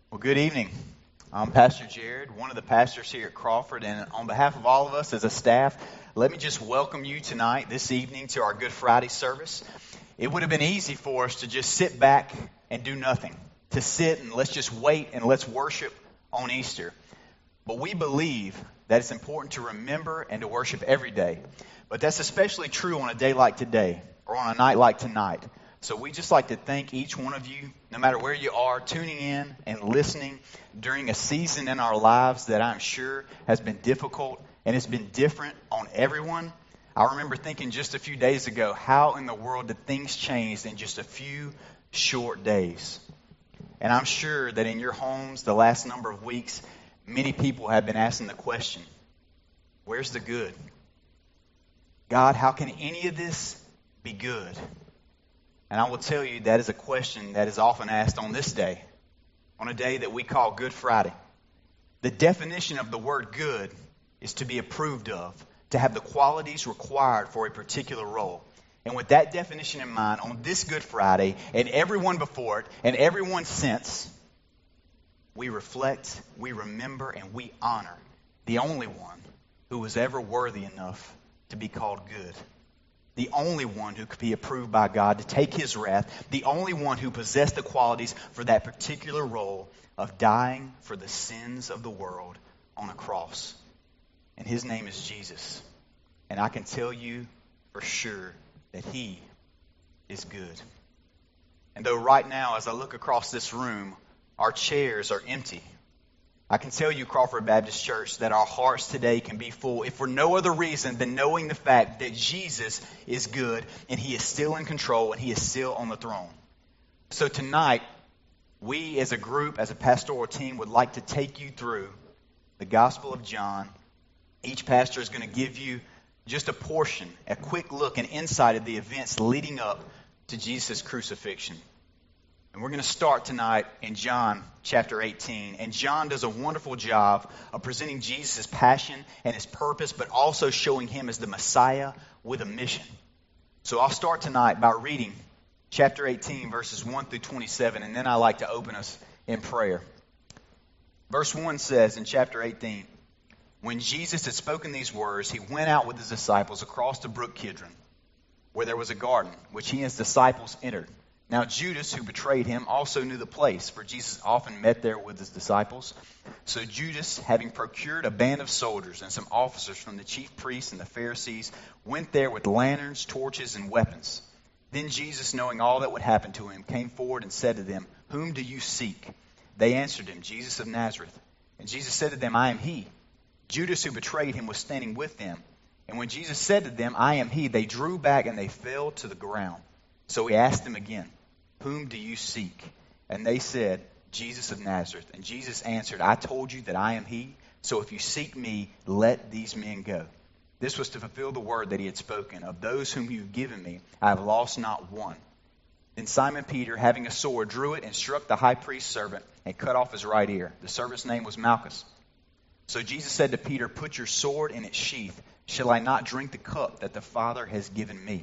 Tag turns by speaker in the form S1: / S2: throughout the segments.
S1: Well, good evening. I'm Pastor Jared, one of the pastors here at Crawford, and on behalf of all of us as a staff, let me just welcome you tonight, this evening, to our Good Friday service. It would have been easy for us to just sit back and do nothing, to sit and let's just wait and let's worship on Easter. But we believe that it's important to remember and to worship every day. But that's especially true on a day like today, or on a night like tonight. So we just like to thank each one of you, no matter where you are, tuning in and listening during a season in our lives that I'm sure has been difficult and it's been different on everyone. I remember thinking just a few days ago, how in the world did things change in just a few short days? And I'm sure that in your homes the last number of weeks, many people have been asking the question, where's the good? God, how can any of this be good? And I will tell you that is a question that is often asked on this day, on a day that we call Good Friday. The definition of the word good is to be approved of, to have the qualities required for a particular role. And with that definition in mind, on this Good Friday, and everyone before it, and everyone since, we reflect, we remember, and we honor the only one who was ever worthy enough to be called good. The only one who could be approved by God to take his wrath, the only one who possessed the qualities for that particular role of dying for the sins of the world on a cross. And his name is Jesus. And I can tell you for sure that he is good. And though right now, as I look across this room, our chairs are empty, I can tell you, Crawford Baptist Church, that our hearts today can be full, if for no other reason than knowing the fact that Jesus is good and he is still in control and he is still on the throne. So tonight, we as a group, as a pastoral team, would like to take you through the Gospel of John. Each pastor is going to give you just a portion, a quick look and insight of the events leading up to Jesus' crucifixion. And we're going to start tonight in John chapter 18. And John does a wonderful job of presenting Jesus' passion and his purpose, but also showing him as the Messiah with a mission. So I'll start tonight by reading chapter 18, verses 1 through 27, and then I like to open us in prayer. Verse 1 says in chapter 18, when Jesus had spoken these words, he went out with his disciples across the brook Kidron, where there was a garden, which he and his disciples entered. Now Judas, who betrayed him, also knew the place, for Jesus often met there with his disciples. So Judas, having procured a band of soldiers and some officers from the chief priests and the Pharisees, went there with lanterns, torches, and weapons. Then Jesus, knowing all that would happen to him, came forward and said to them, whom do you seek? They answered him, Jesus of Nazareth. And Jesus said to them, I am he. Judas, who betrayed him, was standing with them. And when Jesus said to them, I am he, they drew back and they fell to the ground. So he asked them again, whom do you seek? And they said, Jesus of Nazareth. And Jesus answered, I told you that I am he. So if you seek me, let these men go. This was to fulfill the word that he had spoken. Of those whom you have given me, I have lost not one. Then Simon Peter, having a sword, drew it and struck the high priest's servant and cut off his right ear. The servant's name was Malchus. So Jesus said to Peter, put your sword in its sheath. Shall I not drink the cup that the Father has given me?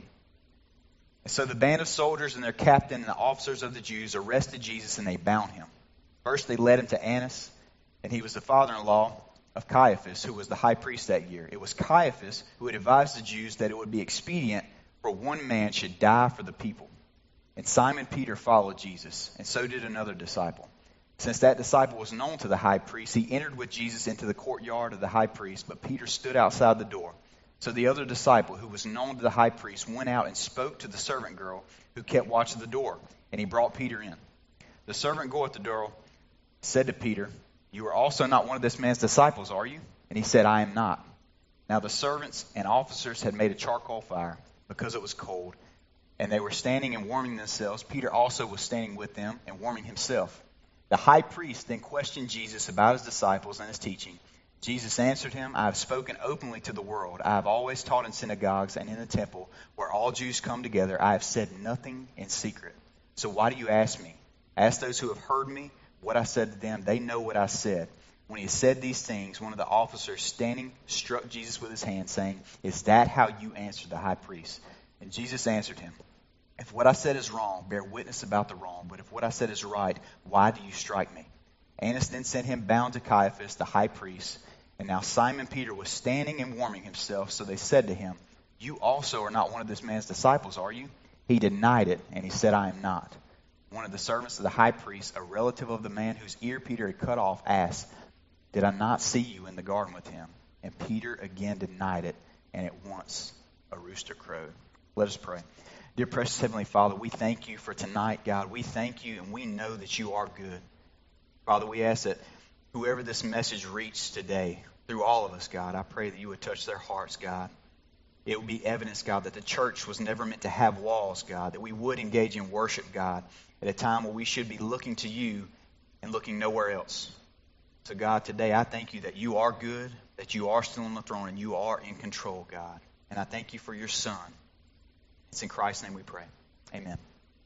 S1: And so the band of soldiers and their captain and the officers of the Jews arrested Jesus and they bound him. First they led him to Annas, and he was the father-in-law of Caiaphas, who was the high priest that year. It was Caiaphas who had advised the Jews that it would be expedient for one man should die for the people. And Simon Peter followed Jesus, and so did another disciple. Since that disciple was known to the high priest, he entered with Jesus into the courtyard of the high priest, but Peter stood outside the door. So the other disciple, who was known to the high priest, went out and spoke to the servant girl who kept watch at the door, and he brought Peter in. The servant girl at the door said to Peter, you are also not one of this man's disciples, are you? And he said, I am not. Now the servants and officers had made a charcoal fire because it was cold, and they were standing and warming themselves. Peter also was standing with them and warming himself. The high priest then questioned Jesus about his disciples and his teaching. Jesus answered him, I have spoken openly to the world. I have always taught in synagogues and in the temple where all Jews come together. I have said nothing in secret. So why do you ask me? Ask those who have heard me what I said to them. They know what I said. When he said these things, one of the officers standing struck Jesus with his hand, saying, is that how you answer the high priest? And Jesus answered him, if what I said is wrong, bear witness about the wrong. But if what I said is right, why do you strike me? Annas then sent him bound to Caiaphas, the high priest. And now Simon Peter was standing and warming himself. So they said to him, "You also are not one of this man's disciples, are you?" He denied it, and he said, "I am not." One of the servants of the high priest, a relative of the man whose ear Peter had cut off, asked, "Did I not see you in the garden with him?" And Peter again denied it, and at once a rooster crowed. Let us pray. Dear precious Heavenly Father, we thank you for tonight, God. We thank you, and we know that you are good. Father, we ask that whoever this message reached today, through all of us, God, I pray that you would touch their hearts, God. It would be evidence, God, that the church was never meant to have walls, God, that we would engage in worship, God, at a time where we should be looking to you and looking nowhere else. So, God, today I thank you that you are good, that you are still on the throne, and you are in control, God. And I thank you for your Son. It's in Christ's name we pray. Amen.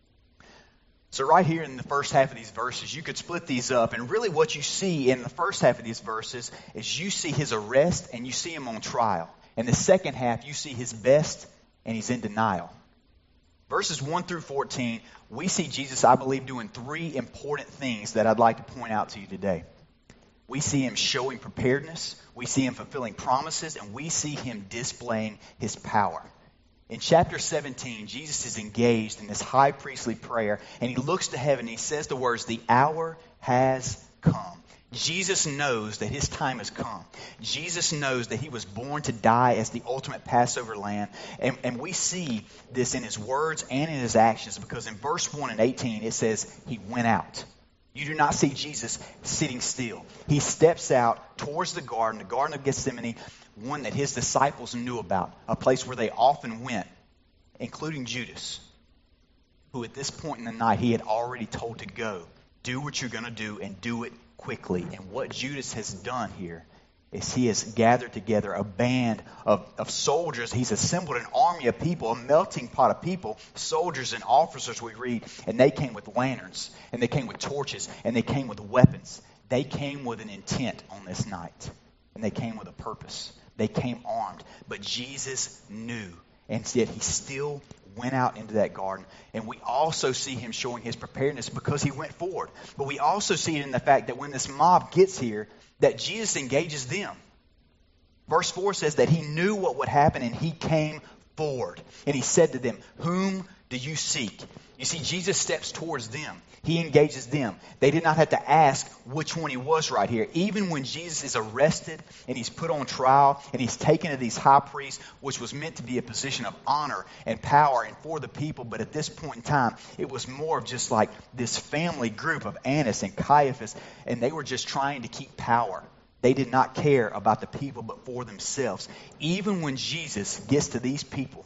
S1: So right here in the first half of these verses, you could split these up. And really what you see in the first half of these verses is you see his arrest and you see him on trial. In the second half, you see his best and he's in denial. Verses 1 through 14, we see Jesus, I believe, doing three important things that I'd like to point out to you today. We see him showing preparedness, we see him fulfilling promises, and we see him displaying his power. In chapter 17, Jesus is engaged in this high priestly prayer, and he looks to heaven and he says the words, "The hour has come." Jesus knows that his time has come. Jesus knows that he was born to die as the ultimate Passover lamb. And we see this in his words and in his actions, because in verse 1 and 18 it says he went out. You do not see Jesus sitting still. He steps out towards the Garden of Gethsemane, one that his disciples knew about, a place where they often went, including Judas, who at this point in the night he had already told to go. Do what you're going to do and do it quickly. And what Judas has done here is he has gathered together a band of soldiers. He's assembled an army of people, a melting pot of people, soldiers and officers we read, and they came with lanterns, and they came with torches, and they came with weapons. They came with an intent on this night, and they came with a purpose. They came armed, but Jesus knew, and yet he still went out into that garden. And we also see him showing his preparedness because he went forward. But we also see it in the fact that when this mob gets here, that Jesus engages them. Verse 4 says that he knew what would happen and he came forward. And he said to them, "Whom do you seek?" You see, Jesus steps towards them. He engages them. They did not have to ask which one he was right here. Even when Jesus is arrested and he's put on trial and he's taken to these high priests, which was meant to be a position of honor and power and for the people. But at this point in time, it was more of just like this family group of Annas and Caiaphas, and they were just trying to keep power. They did not care about the people but for themselves. Even when Jesus gets to these people,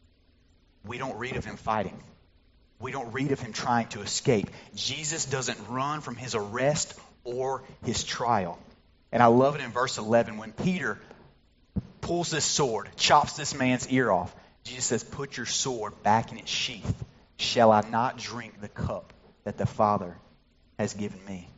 S1: we don't read of him fighting. We don't read of him trying to escape. Jesus doesn't run from his arrest or his trial. And I love it in verse 11 when Peter pulls this sword, chops this man's ear off. Jesus says, "Put your sword back in its sheath. Shall I not drink the cup that the Father has given me?"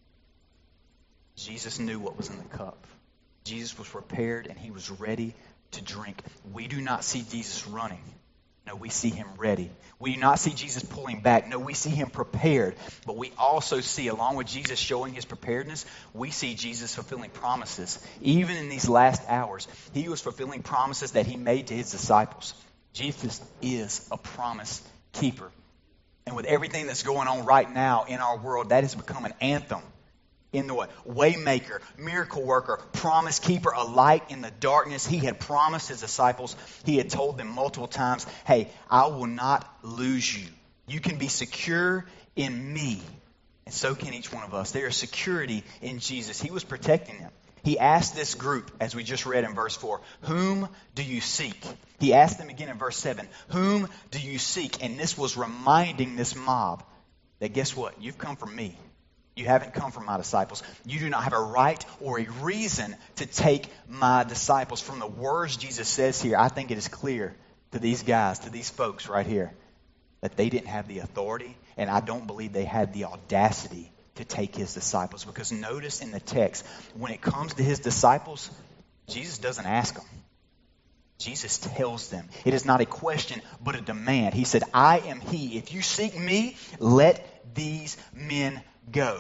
S1: Jesus knew what was in the cup. Jesus was prepared and he was ready to drink. We do not see Jesus running. No, we see him ready. We do not see Jesus pulling back. No, we see him prepared. But we also see, along with Jesus showing his preparedness, we see Jesus fulfilling promises. Even in these last hours, he was fulfilling promises that he made to his disciples. Jesus is a promise keeper. And with everything that's going on right now in our world, that has become an anthem. In the what? Waymaker, miracle worker, promise keeper, a light in the darkness. He had promised his disciples. He had told them multiple times, "Hey, I will not lose you. You can be secure in me." And so can each one of us. There is security in Jesus. He was protecting them. He asked this group, as we just read in verse 4, "Whom do you seek?" He asked them again in verse 7, "Whom do you seek?" And this was reminding this mob that guess what? You've come from me. You haven't come from my disciples. You do not have a right or a reason to take my disciples. From the words Jesus says here, I think it is clear to these guys, to these folks right here, that they didn't have the authority, and I don't believe they had the audacity to take his disciples. Because notice in the text, when it comes to his disciples, Jesus doesn't ask them. Jesus tells them. It is not a question, but a demand. He said, "I am he. If you seek me, let these men go."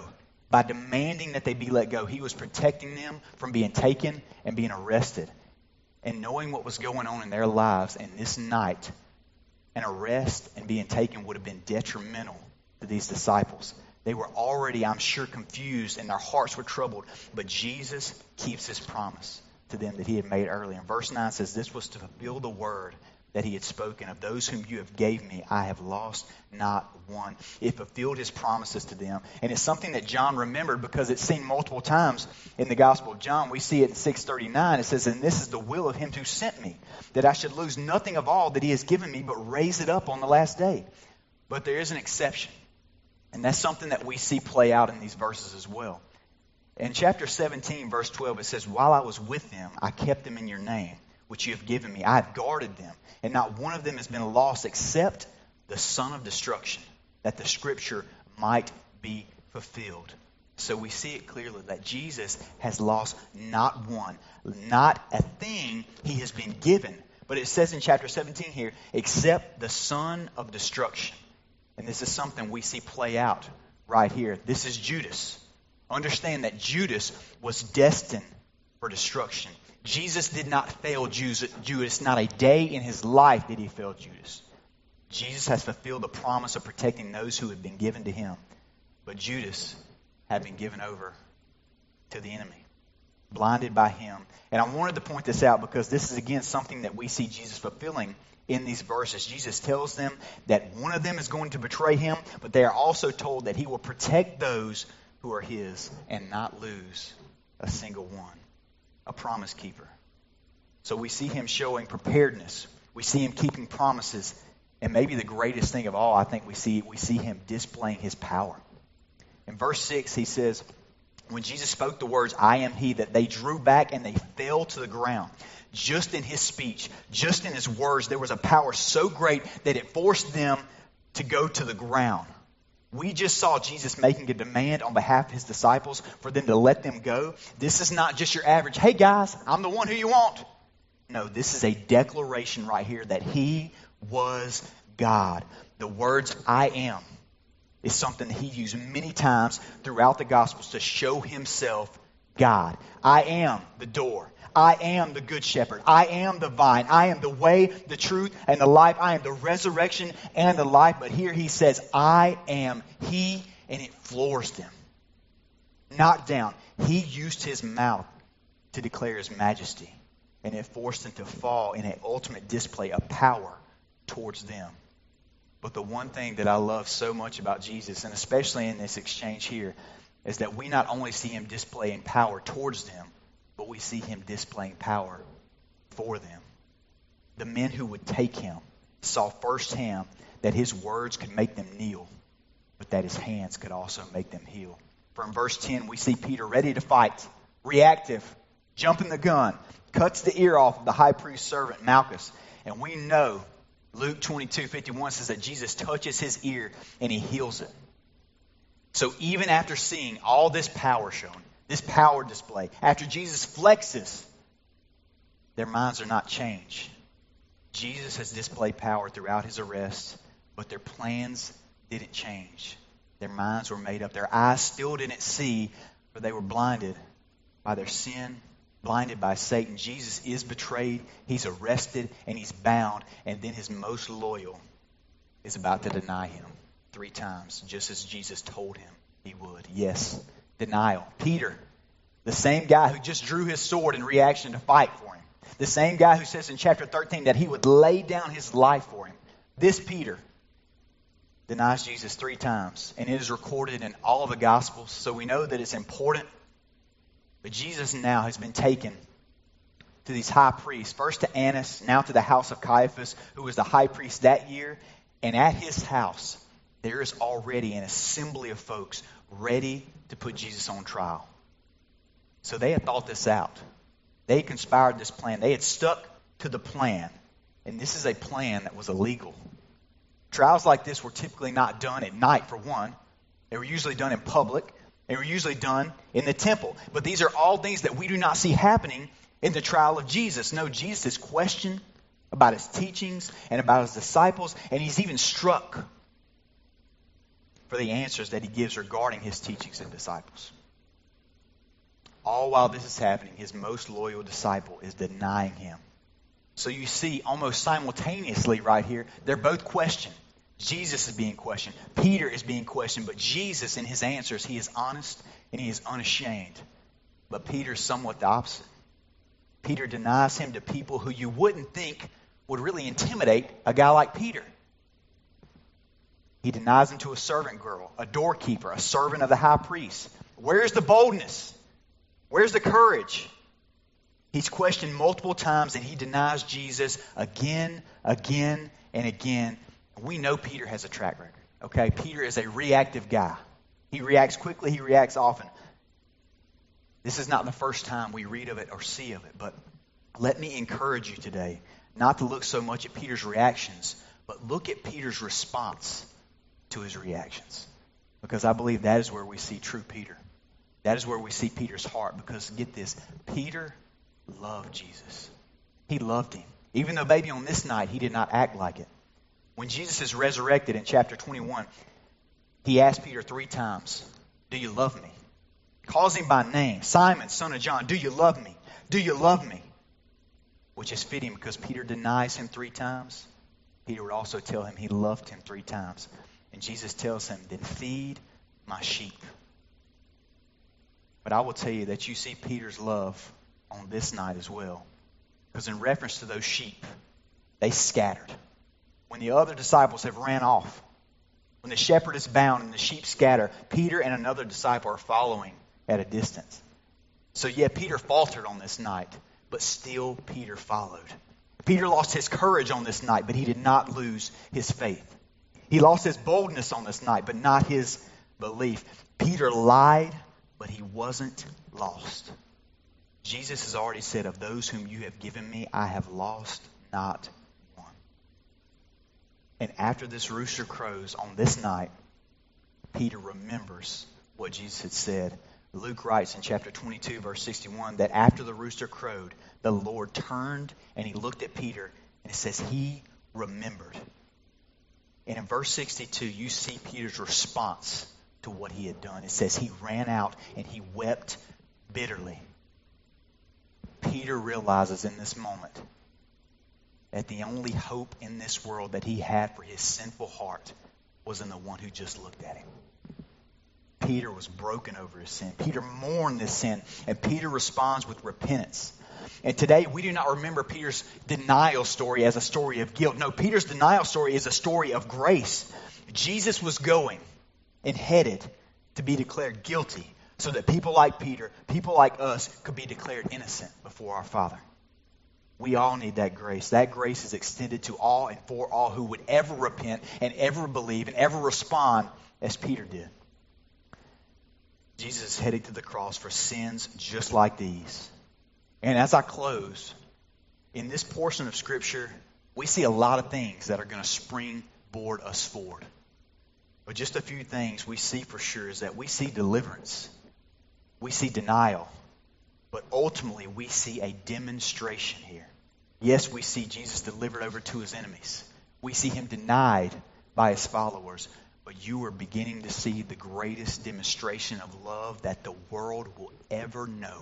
S1: By demanding that they be let go, he was protecting them from being taken and being arrested. And knowing what was going on in their lives, and this night, an arrest and being taken would have been detrimental to these disciples. They were already, I'm sure, confused and their hearts were troubled. But Jesus keeps his promise to them that he had made earlier. And verse 9 says, this was to fulfill the word that he had spoken. Of those whom you have gave me, I have lost not one. It fulfilled his promises to them. And it's something that John remembered because it's seen multiple times in the Gospel of John. We see it in 6:39. It says, and this is the will of him who sent me, that I should lose nothing of all that he has given me, but raise it up on the last day. But there is an exception. And that's something that we see play out in these verses as well. In chapter 17, verse 12, it says, while I was with them, I kept them in your name, which you have given me. I have guarded them, and not one of them has been lost except the son of destruction, that the scripture might be fulfilled. So we see it clearly that Jesus has lost not one, not a thing he has been given. But it says in chapter 17 here, except the son of destruction. And this is something we see play out right here. This is Judas. Understand that Judas was destined for destruction. Jesus did not fail Judas. Not a day in his life did he fail Judas. Jesus has fulfilled the promise of protecting those who had been given to him. But Judas had been given over to the enemy, blinded by him. And I wanted to point this out because this is, again, something that we see Jesus fulfilling in these verses. Jesus tells them that one of them is going to betray him, but they are also told that he will protect those who are his and not lose a single one. A promise keeper. So we see him showing preparedness. We see him keeping promises. And maybe the greatest thing of all, I think we see him displaying his power. In verse 6, he says, when Jesus spoke the words, I am he, that they drew back and they fell to the ground. Just in his speech, just in his words, there was a power so great that it forced them to go to the ground. We just saw Jesus making a demand on behalf of his disciples for them to let them go. This is not just your average, hey guys, I'm the one who you want. No, this is a declaration right here that he was God. The words I am is something that he used many times throughout the Gospels to show himself God. I am the door. I am the good shepherd. I am the vine. I am the way, the truth, and the life. I am the resurrection and the life. But here he says, I am he, and it floors them. Knocked down. He used his mouth to declare his majesty, and it forced them to fall in an ultimate display of power towards them. But the one thing that I love so much about Jesus, and especially in this exchange here, is that we not only see him displaying power towards them, but we see him displaying power for them. The men who would take him saw firsthand that his words could make them kneel, but that his hands could also make them heal. From verse 10, we see Peter ready to fight, reactive, jumping the gun, cuts the ear off of the high priest's servant Malchus. And we know Luke 22:51 says that Jesus touches his ear and he heals it. So even after seeing all this power shown, this power display, after Jesus flexes, their minds are not changed. Jesus has displayed power throughout his arrest, but their plans didn't change. Their minds were made up. Their eyes still didn't see, for they were blinded by their sin, blinded by Satan. Jesus is betrayed, he's arrested, and he's bound, and then his most loyal is about to deny him 3 times, just as Jesus told him he would. Yes, denial. Peter, the same guy who just drew his sword in reaction to fight for him. The same guy who says in chapter 13 that he would lay down his life for him. This Peter denies Jesus 3 times. And it is recorded in all of the Gospels, so we know that it's important. But Jesus now has been taken to these high priests. First to Annas, now to the house of Caiaphas, who was the high priest that year. And at his house, there is already an assembly of folks ready to put Jesus on trial. So they had thought this out. They had conspired this plan. They had stuck to the plan. And this is a plan that was illegal. Trials like this were typically not done at night, for one. They were usually done in public. They were usually done in the temple. But these are all things that we do not see happening in the trial of Jesus. No, Jesus is questioned about his teachings and about his disciples. And he's even struck. for the answers that he gives regarding his teachings and disciples. All while this is happening, his most loyal disciple is denying him. So you see, almost simultaneously right here, they're both questioned. Jesus is being questioned. Peter is being questioned. But Jesus, in his answers, he is honest and he is unashamed. But Peter is somewhat the opposite. Peter denies him to people who you wouldn't think would really intimidate a guy like Peter. He denies him to a servant girl, a doorkeeper, a servant of the high priest. Where's the boldness? Where's the courage? He's questioned multiple times and he denies Jesus again, and again. We know Peter has a track record. Okay, Peter is a reactive guy. He reacts quickly, he reacts often. This is not the first time we read of it or see of it, but let me encourage you today not to look so much at Peter's reactions, but look at Peter's response to his reactions. Because I believe that is where we see true Peter. That is where we see Peter's heart. Because get this, Peter loved Jesus. He loved him. Even though maybe on this night he did not act like it. When Jesus is resurrected in chapter 21, he asked Peter 3 times, "Do you love me?" Calls him by name. Simon, son of John, "Do you love me? Do you love me?" Which is fitting because Peter denies him 3 times. Peter would also tell him he loved him 3 times. And Jesus tells him, "Then feed my sheep." But I will tell you that you see Peter's love on this night as well. Because in reference to those sheep, they scattered. When the other disciples have ran off, when the shepherd is bound and the sheep scatter, Peter and another disciple are following at a distance. So yeah, Peter faltered on this night, but still Peter followed. Peter lost his courage on this night, but he did not lose his faith. He lost his boldness on this night, but not his belief. Peter lied, but he wasn't lost. Jesus has already said, "Of those whom you have given me, I have lost not one." And after this rooster crows on this night, Peter remembers what Jesus had said. Luke writes in chapter 22, verse 61, that after the rooster crowed, the Lord turned and he looked at Peter, and it says he remembered. And in verse 62, you see Peter's response to what he had done. It says he ran out and he wept bitterly. Peter realizes in this moment that the only hope in this world that he had for his sinful heart was in the one who just looked at him. Peter was broken over his sin. Peter mourned this sin, and Peter responds with repentance. And today we do not remember Peter's denial story as a story of guilt. No, Peter's denial story is a story of grace. Jesus was going and headed to be declared guilty so that people like Peter, people like us, could be declared innocent before our Father. We all need that grace. That grace is extended to all and for all who would ever repent and ever believe and ever respond as Peter did. Jesus is heading to the cross for sins just like these. And as I close, in this portion of Scripture, we see a lot of things that are going to springboard us forward. But just a few things we see for sure is that we see deliverance. We see denial. But ultimately, we see a demonstration here. Yes, we see Jesus delivered over to his enemies. We see him denied by his followers. But you are beginning to see the greatest demonstration of love that the world will ever know.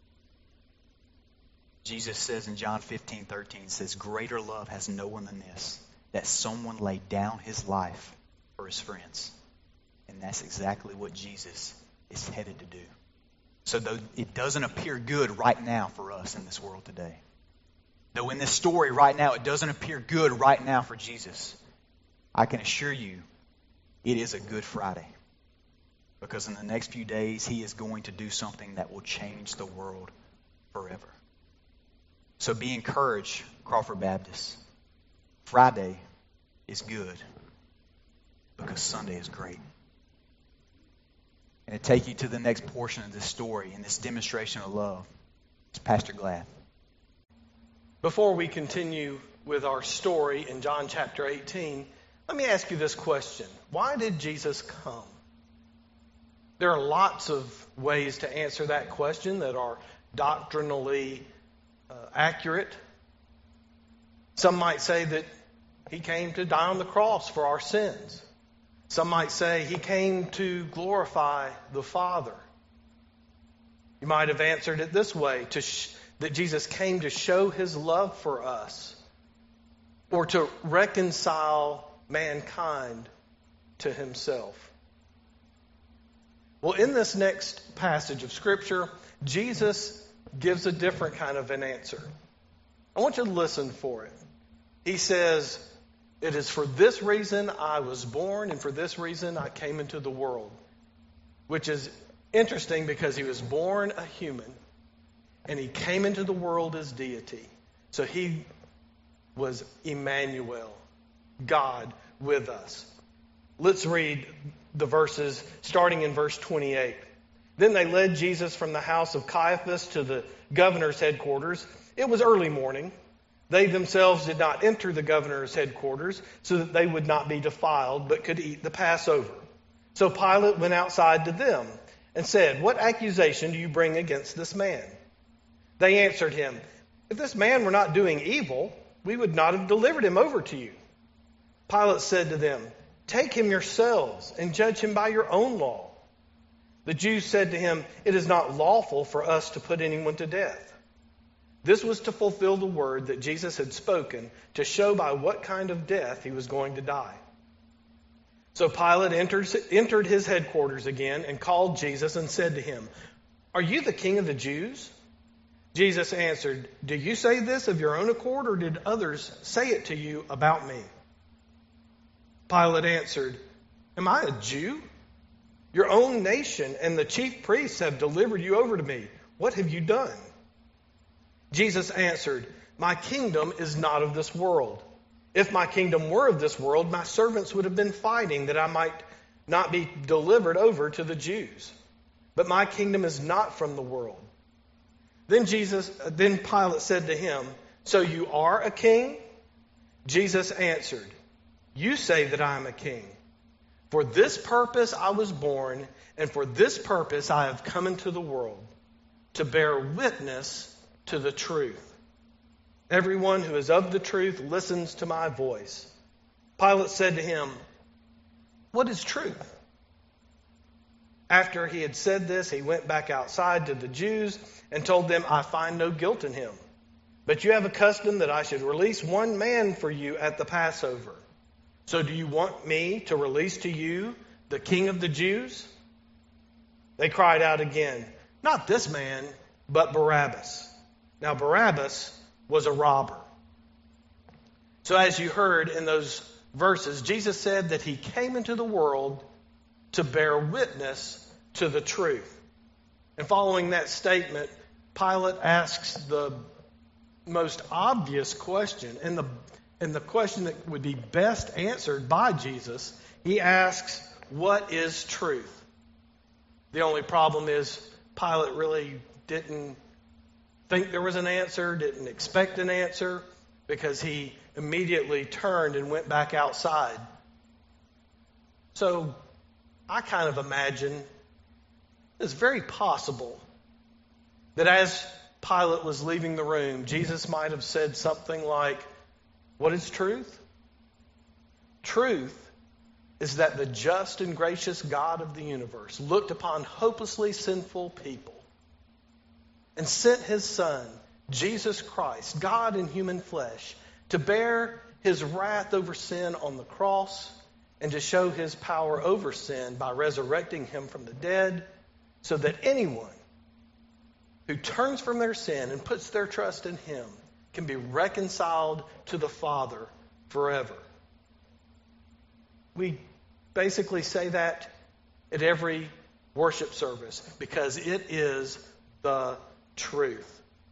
S1: Jesus says in John 15:13, says, "Greater love has no one than this, that someone laid down his life for his friends." And that's exactly what Jesus is headed to do. So though it doesn't appear good right now for us in this world today, though in this story right now it doesn't appear good right now for Jesus, I can assure you it is a Good Friday. Because in the next few days, he is going to do something that will change the world forever. So be encouraged, Crawford Baptist. Friday is good because Sunday is great. And to take you to the next portion of this story and this demonstration of love is Pastor Glad.
S2: Before we continue with our story in John chapter 18, let me ask you this question. Why did Jesus come? There are lots of ways to answer that question that are doctrinally accurate. Some might say that he came to die on the cross for our sins. Some might say he came to glorify the Father. You might have answered it this way, that Jesus came to show his love for us, or to reconcile mankind to himself. Well, in this next passage of Scripture, Jesus gives a different kind of an answer. I want you to listen for it. He says, "It is for this reason I was born, and for this reason I came into the world." Which is interesting because he was born a human, and he came into the world as deity. So he was Emmanuel, God with us. Let's read the verses starting in verse 28. Then they led Jesus from the house of Caiaphas to the governor's headquarters. It was early morning. They themselves did not enter the governor's headquarters so that they would not be defiled, but could eat the Passover. So Pilate went outside to them and said, "What accusation do you bring against this man?" They answered him, "If this man were not doing evil, we would not have delivered him over to you." Pilate said to them, "Take him yourselves and judge him by your own law." The Jews said to him, "It is not lawful for us to put anyone to death." This was to fulfill the word that Jesus had spoken, to show by what kind of death he was going to die. So Pilate entered his headquarters again and called Jesus and said to him, "Are you the king of the Jews?" Jesus answered, "Do you say this of your own accord, or did others say it to you about me?" Pilate answered, "Am I a Jew? Your own nation and the chief priests have delivered you over to me. What have you done?" Jesus answered, "My kingdom is not of this world. If my kingdom were of this world, my servants would have been fighting that I might not be delivered over to the Jews. But my kingdom is not from the world." Then Pilate said to him, "So you are a king?" Jesus answered, "You say that I am a king. For this purpose I was born, and for this purpose I have come into the world, to bear witness to the truth. Everyone who is of the truth listens to my voice." Pilate said to him, "What is truth?" After he had said this, he went back outside to the Jews and told them, "I find no guilt in him. But you have a custom that I should release one man for you at the Passover. So do you want me to release to you the king of the Jews?" They cried out again, "Not this man, but Barabbas." Now Barabbas was a robber. So as you heard in those verses, Jesus said that he came into the world to bear witness to the truth. And following that statement, Pilate asks the most obvious question, and the question that would be best answered by Jesus. He asks, "What is truth?" The only problem is Pilate really didn't think there was an answer, didn't expect an answer, because he immediately turned and went back outside. So I kind of imagine it's very possible that as Pilate was leaving the room, Jesus might have said something like, "What is truth? Truth is that the just and gracious God of the universe looked upon hopelessly sinful people and sent his Son, Jesus Christ, God in human flesh, to bear his wrath over sin on the cross and to show his power over sin by resurrecting him from the dead, so that anyone who turns from their sin and puts their trust in him can be reconciled to the Father forever." We basically say that at every worship service because it is the truth.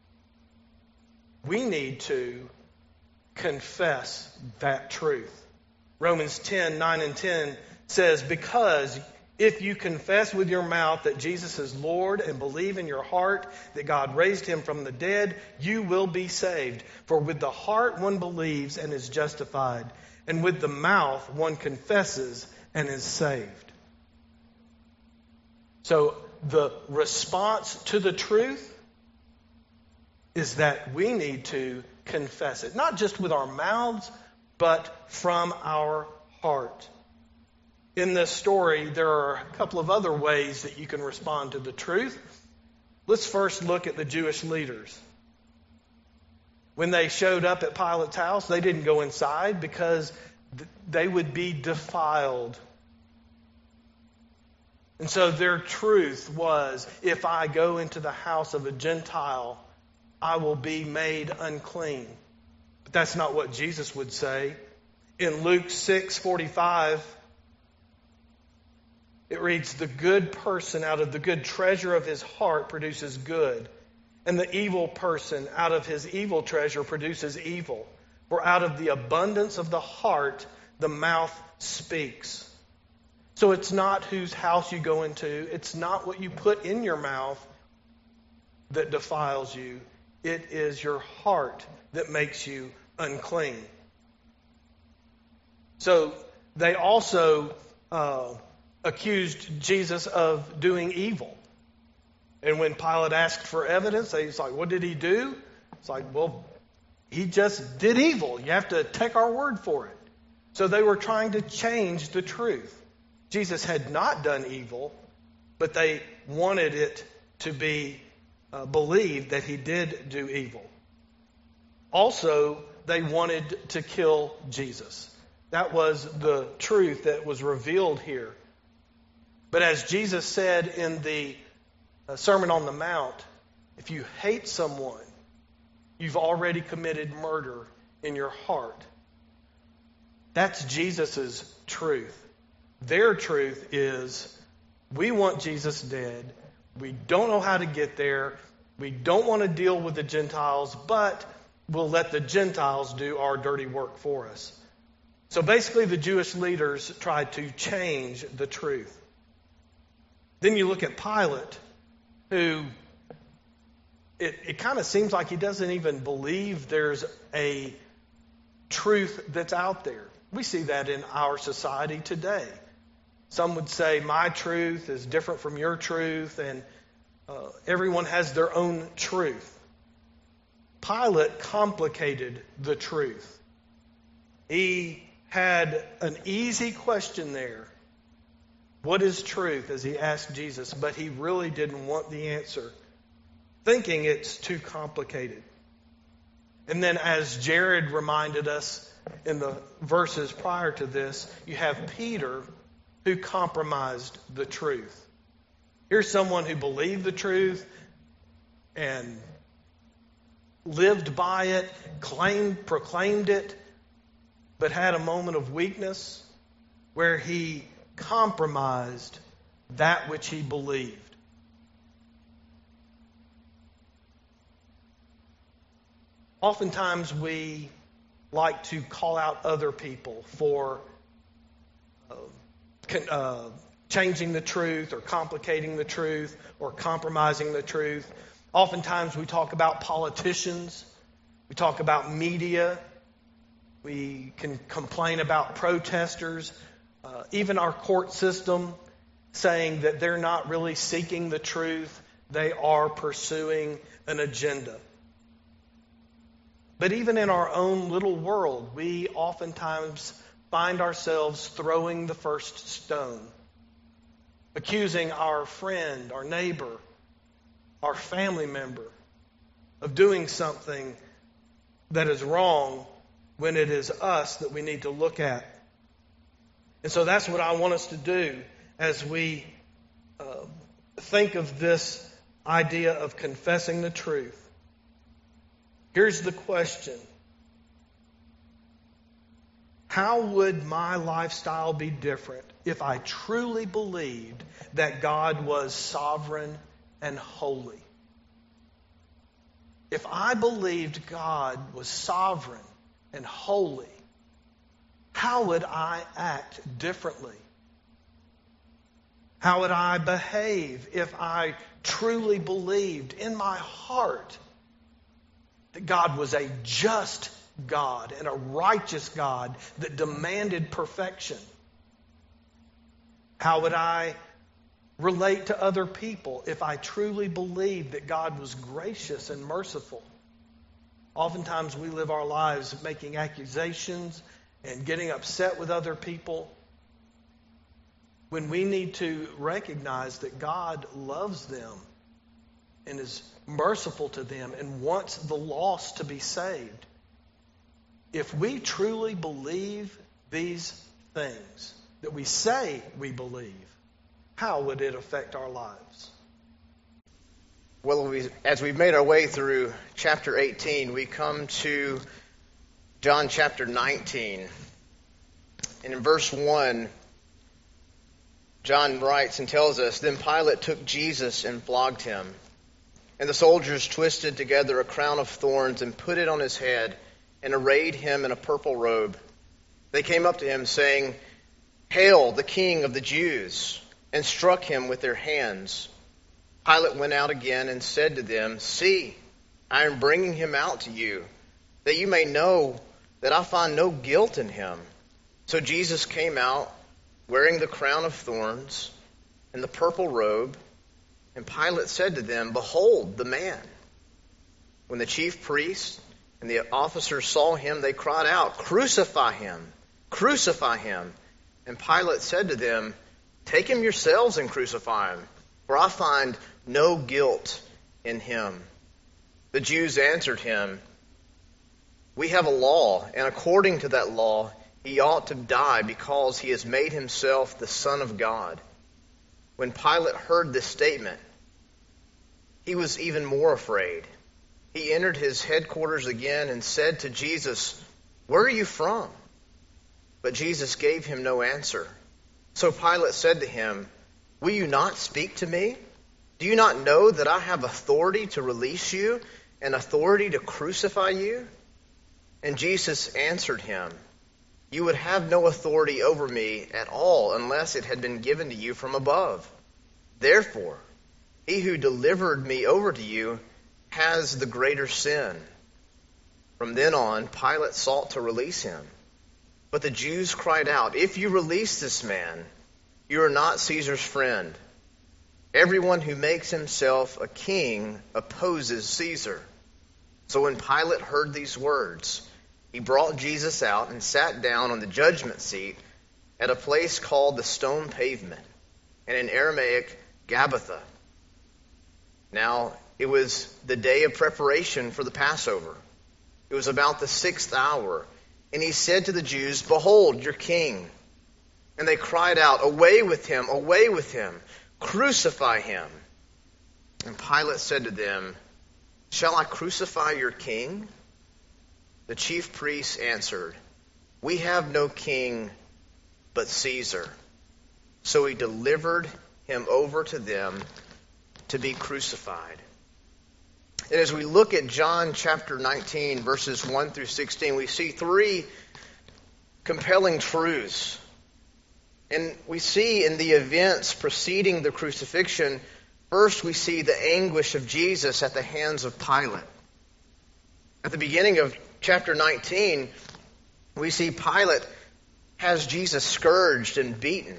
S2: We need to confess that truth. Romans 10:9 and 10 says, "Because if you confess with your mouth that Jesus is Lord and believe in your heart that God raised him from the dead, you will be saved. For with the heart one believes and is justified, and with the mouth one confesses and is saved." So the response to the truth is that we need to confess it, not just with our mouths, but from our heart. In this story, there are a couple of other ways that you can respond to the truth. Let's first look at the Jewish leaders. When they showed up at Pilate's house, they didn't go inside because they would be defiled. And so their truth was, if I go into the house of a Gentile, I will be made unclean. But that's not what Jesus would say. In Luke 6:45, it reads, the good person out of the good treasure of his heart produces good, and the evil person out of his evil treasure produces evil. For out of the abundance of the heart, the mouth speaks. So it's not whose house you go into. It's not what you put in your mouth that defiles you. It is your heart that makes you unclean. So they also accused Jesus of doing evil. And when Pilate asked for evidence, he's like, what did he do? It's like, well, he just did evil. You have to take our word for it. So they were trying to change the truth. Jesus had not done evil, but they wanted it to be believed that he did do evil. Also, they wanted to kill Jesus. That was the truth that was revealed here. But as Jesus said in the Sermon on the Mount, if you hate someone, you've already committed murder in your heart. That's Jesus' truth. Their truth is, we want Jesus dead. We don't know how to get there. We don't want to deal with the Gentiles, but we'll let the Gentiles do our dirty work for us. So basically, the Jewish leaders tried to change the truth. Then you look at Pilate, who it kind of seems like he doesn't even believe there's a truth that's out there. We see that in our society today. Some would say my truth is different from your truth, and everyone has their own truth. Pilate complicated the truth. He had an easy question there. What is truth? As he asked Jesus, but he really didn't want the answer, thinking it's too complicated. And then as Jared reminded us in the verses prior to this, you have Peter who compromised the truth. Here's someone who believed the truth and lived by it, proclaimed it, but had a moment of weakness where he compromised that which he believed. Oftentimes we like to call out other people for changing the truth or complicating the truth or compromising the truth. Oftentimes we talk about politicians. We talk about media. We can complain about protesters. Even our court system, saying that they're not really seeking the truth. They are pursuing an agenda. But even in our own little world, we oftentimes find ourselves throwing the first stone, accusing our friend, our neighbor, our family member of doing something that is wrong when it is us that we need to look at. And so that's what I want us to do as we think of this idea of confessing the truth. Here's the question. How would my lifestyle be different if I truly believed that God was sovereign and holy? If I believed God was sovereign and holy, how would I act differently? How would I behave if I truly believed in my heart that God was a just God and a righteous God that demanded perfection? How would I relate to other people if I truly believed that God was gracious and merciful? Oftentimes we live our lives making accusations and getting upset with other people. when we need to recognize that God loves them and is merciful to them and wants the lost to be saved. If we truly believe these things that we say we believe, how would it affect our lives?
S3: Well, as we've made our way through chapter 18, we come to John chapter 19. And in verse 1, John writes and tells us, "Then Pilate took Jesus and flogged him. And the soldiers twisted together a crown of thorns and put it on his head and arrayed him in a purple robe. They came up to him saying, 'Hail, the King of the Jews!' and struck him with their hands. Pilate went out again and said to them, 'See, I am bringing him out to you, that you may know that I find no guilt in him.' So Jesus came out, wearing the crown of thorns and the purple robe, and Pilate said to them, 'Behold the man.' When the chief priests and the officers saw him, they cried out, 'Crucify him! Crucify him!' And Pilate said to them, 'Take him yourselves and crucify him, for I find no guilt in him.' The Jews answered him, 'We have a law, and according to that law he ought to die because he has made himself the Son of God.' When Pilate heard this statement, he was even more afraid. He entered his headquarters again and said to Jesus, 'Where are you from?' But Jesus gave him no answer. So Pilate said to him, 'Will you not speak to me? Do you not know that I have authority to release you and authority to crucify you?' And Jesus answered him, 'You would have no authority over me at all unless it had been given to you from above. Therefore, he who delivered me over to you has the greater sin.' From then on, Pilate sought to release him. But the Jews cried out, 'If you release this man, you are not Caesar's friend. Everyone who makes himself a king opposes Caesar.' So when Pilate heard these words, he brought Jesus out and sat down on the judgment seat at a place called the Stone Pavement, and in Aramaic, Gabbatha. Now, it was the day of preparation for the Passover. It was about the 6th hour, and he said to the Jews, 'Behold, your king.' And they cried out, 'Away with him! Away with him! Crucify him!' And Pilate said to them, 'Shall I crucify your king?' The chief priests answered, 'We have no king but Caesar.' So he delivered him over to them to be crucified." And as we look at John chapter 19, verses 1 through 16, we see three compelling truths. And we see in the events preceding the crucifixion, first we see the anguish of Jesus at the hands of Pilate. At the beginning of chapter 19, we see Pilate has Jesus scourged and beaten.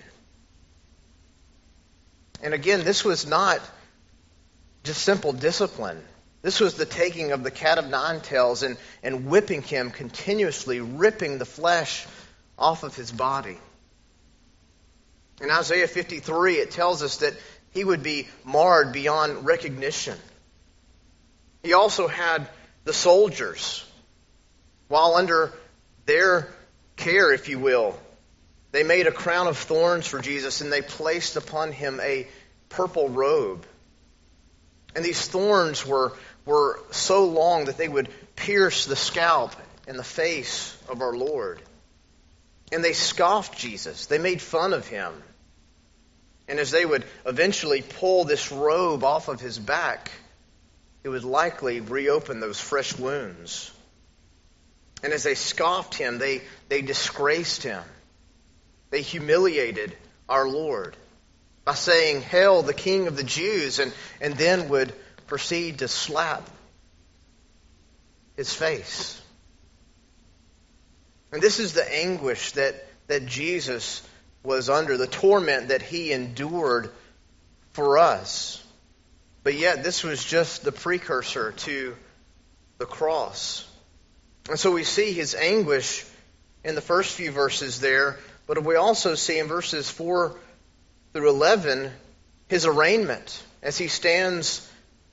S3: And again, this was not just simple discipline. This was the taking of the cat of nine tails and whipping him continuously, ripping the flesh off of his body. In Isaiah 53, it tells us that he would be marred beyond recognition. He also had the soldiers, while under their care, if you will, they made a crown of thorns for Jesus and they placed upon him a purple robe. And these thorns were so long that they would pierce the scalp and the face of our Lord. And they scoffed Jesus. They made fun of him. And as they would eventually pull this robe off of his back, it would likely reopen those fresh wounds. And as they scoffed him, they disgraced him. They humiliated our Lord by saying, "Hail, the King of the Jews," and then would proceed to slap his face. And this is the anguish that Jesus was under, the torment that he endured for us. But yet this was just the precursor to the cross. And so we see his anguish in the first few verses there, but we also see in verses 4 through 11, his arraignment as he stands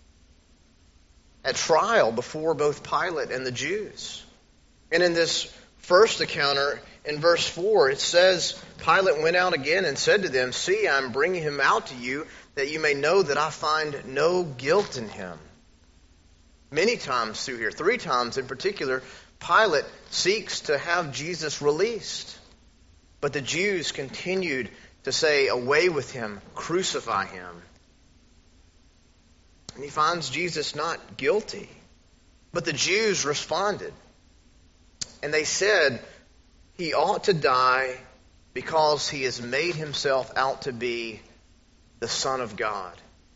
S3: at trial before both Pilate and the Jews. And in this first encounter, in verse 4, it says, Pilate went out again and said to them, "See, I am bringing him out to you, that you may know that I find no guilt in him." Many times through here, 3 times in particular, Pilate seeks to have Jesus released. But the Jews continued to say, "Away with him, crucify him." And he finds Jesus not guilty. But the Jews responded. And they said, "He ought to die because he has made himself out to be the Son of God."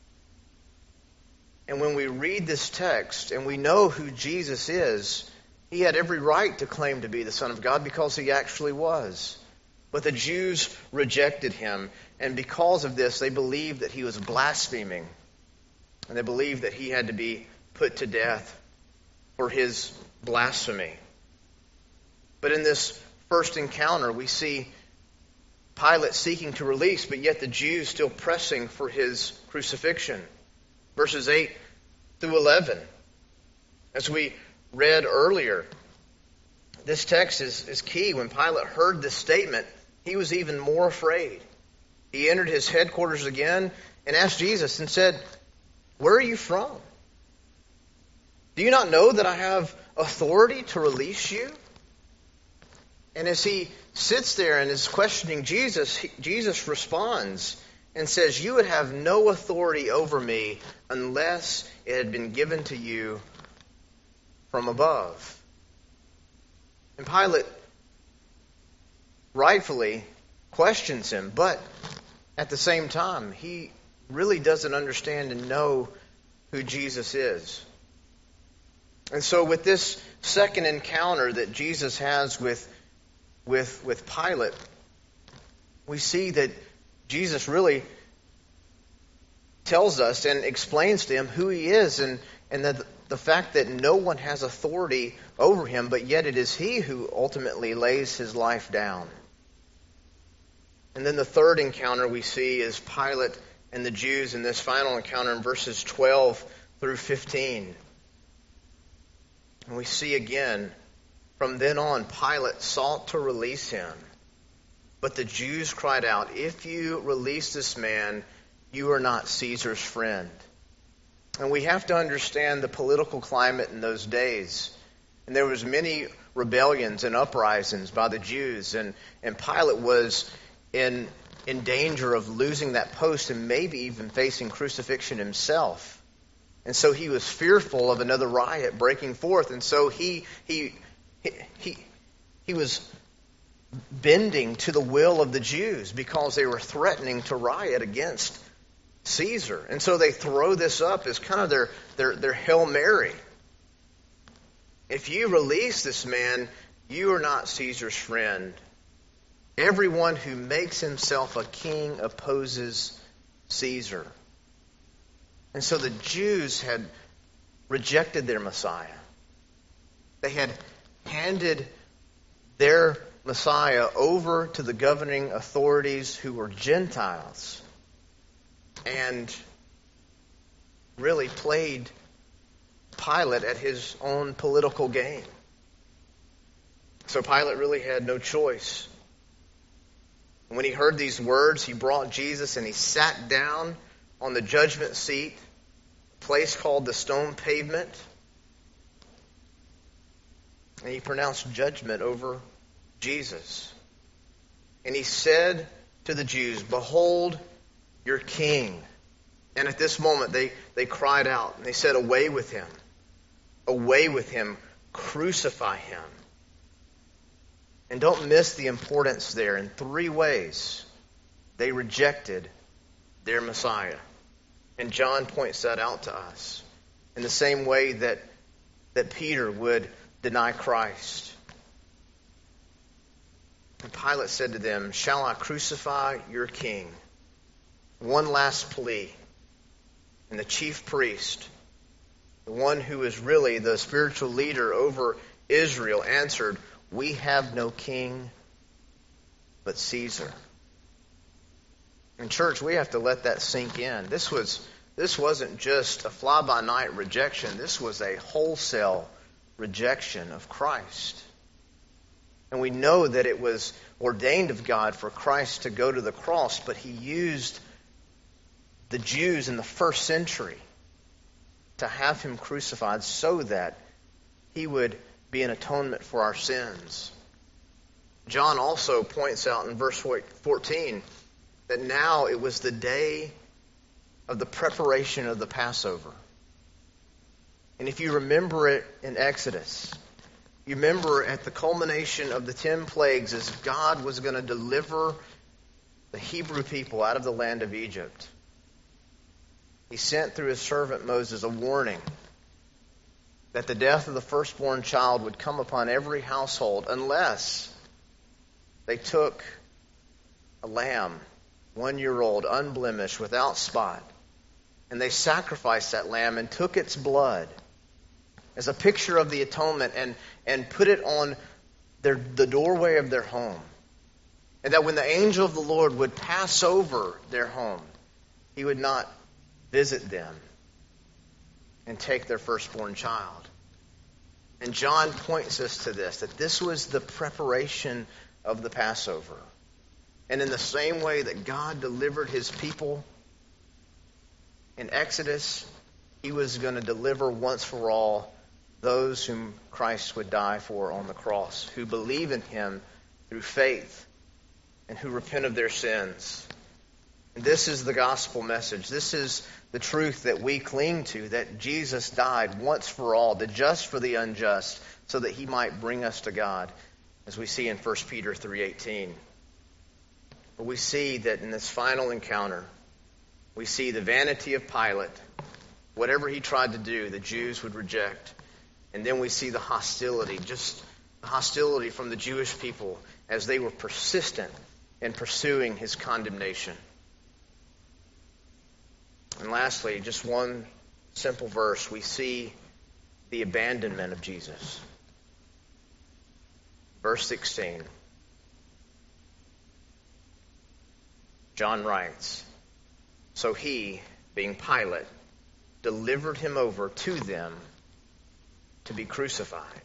S3: And when we read this text and we know who Jesus is, he had every right to claim to be the Son of God because he actually was. But the Jews rejected him, and because of this, they believed that he was blaspheming. And they believed that he had to be put to death for his blasphemy. But in this first encounter, we see Pilate seeking to release, but yet the Jews still pressing for his crucifixion. Verses 8 through 11. As we read earlier, this text is key. When Pilate heard this statement, he was even more afraid. He entered his headquarters again and asked Jesus and said, "Where are you from? Do you not know that I have authority to release you?" And as he sits there and is questioning Jesus, Jesus responds and says, "You would have no authority over me unless it had been given to you from above." And Pilate rightfully questions him, but at the same time, he really doesn't understand and know who Jesus is. And so with this second encounter that Jesus has with Pilate, we see that Jesus really tells us and explains to him who he is, and that the fact that no one has authority over him, but yet it is he who ultimately lays his life down. And then the third encounter we see is Pilate and the Jews in this final encounter in verses 12 through 15. And we see again, from then on, Pilate sought to release him. But the Jews cried out, "If you release this man, you are not Caesar's friend." And we have to understand the political climate in those days. And there was many rebellions and uprisings by the Jews. And Pilate was in danger of losing that post and maybe even facing crucifixion himself. And so he was fearful of another riot breaking forth. And so he was bending to the will of the Jews because they were threatening to riot against Caesar. And so they throw this up as kind of their Hail Mary. "If you release this man, you are not Caesar's friend. Everyone who makes himself a king opposes Caesar." And so the Jews had rejected their Messiah. They had handed their Messiah over to the governing authorities who were Gentiles and really played Pilate at his own political game. So Pilate really had no choice. When he heard these words, he brought Jesus and he sat down on the judgment seat, a place called the Stone Pavement, and he pronounced judgment over Jesus. And he said to the Jews, "Behold your king." And at this moment they cried out and they said, "Away with him. Away with him. Crucify him." And don't miss the importance there. In 3 ways, they rejected their Messiah. And John points that out to us. In the same way that Peter would deny Christ. And Pilate said to them, "Shall I crucify your king?" One last plea. And the chief priest, the one who is really the spiritual leader over Israel, answered, "We have no king but Caesar." And church, we have to let that sink in. This wasn't just a fly-by-night rejection. This was a wholesale rejection of Christ. And we know that it was ordained of God for Christ to go to the cross, but he used the Jews in the first century to have him crucified so that he would be an atonement for our sins. John also points out in verse 14 that now it was the day of the preparation of the Passover. And if you remember it in Exodus, you remember at the culmination of the 10 plagues as God was going to deliver the Hebrew people out of the land of Egypt. He sent through his servant Moses a warning that the death of the firstborn child would come upon every household unless they took a lamb, 1-year-old, unblemished, without spot, and they sacrificed that lamb and took its blood as a picture of the atonement and put it on the doorway of their home. And that when the angel of the Lord would pass over their home, he would not visit them and take their firstborn child. And John points us to this, that this was the preparation of the Passover. And in the same way that God delivered his people in Exodus, he was going to deliver once for all those whom Christ would die for on the cross, who believe in him through faith and who repent of their sins. And this is the gospel message. This is the truth that we cling to, that Jesus died once for all, the just for the unjust, so that he might bring us to God, as we see in 1 Peter 3:18. But we see that in this final encounter, we see the vanity of Pilate. Whatever he tried to do, the Jews would reject. And then we see the hostility, just the hostility from the Jewish people as they were persistent in pursuing his condemnation. And lastly, just one simple verse, we see the abandonment of Jesus. Verse 16. John writes, "So he, being Pilate, delivered him over to them to be crucified."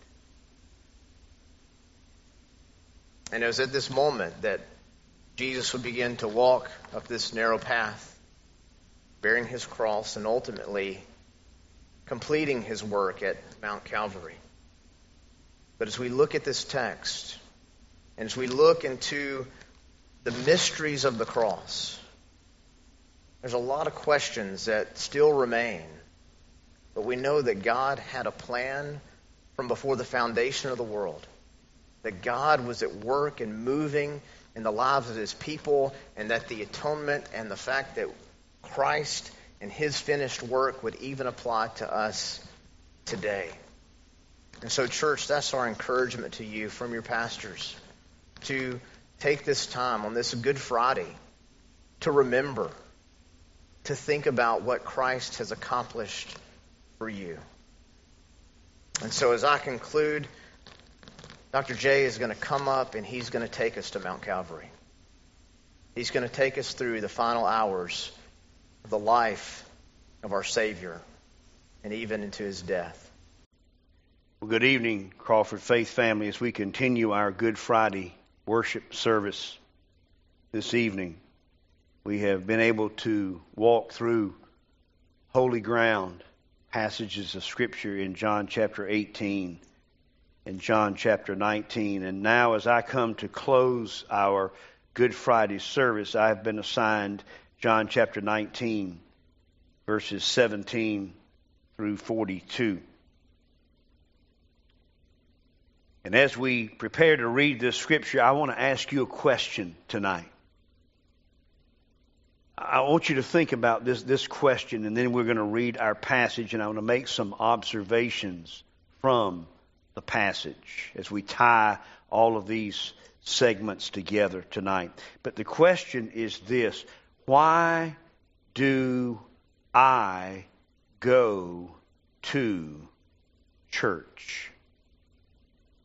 S3: And it was at this moment that Jesus would begin to walk up this narrow path, bearing his cross and ultimately completing his work at Mount Calvary. But as we look at this text, and as we look into the mysteries of the cross, there's a lot of questions that still remain. But we know that God had a plan from before the foundation of the world. That God was at work and moving in the lives of his people, and that the atonement and the fact that Christ and his finished work would even apply to us today. And so, church, that's our encouragement to you from your pastors, to take this time on this Good Friday to remember, to think about what Christ has accomplished for you. And so as I conclude, Dr. J is going to come up and he's going to take us to Mount Calvary. He's going to take us through the final hours of the life of our Savior and even into his death.
S4: Well, good evening, Crawford Faith family, as we continue our Good Friday worship service this evening. We have been able to walk through holy ground, passages of Scripture in John chapter 18 and John chapter 19. And now as I come to close our Good Friday service, I have been assigned John chapter 19, verses 17 through 42. And as we prepare to read this Scripture, I want to ask you a question tonight. I want you to think about this question, and then we're going to read our passage, and I want to make some observations from the passage as we tie all of these segments together tonight. But the question is this: why do I go to church?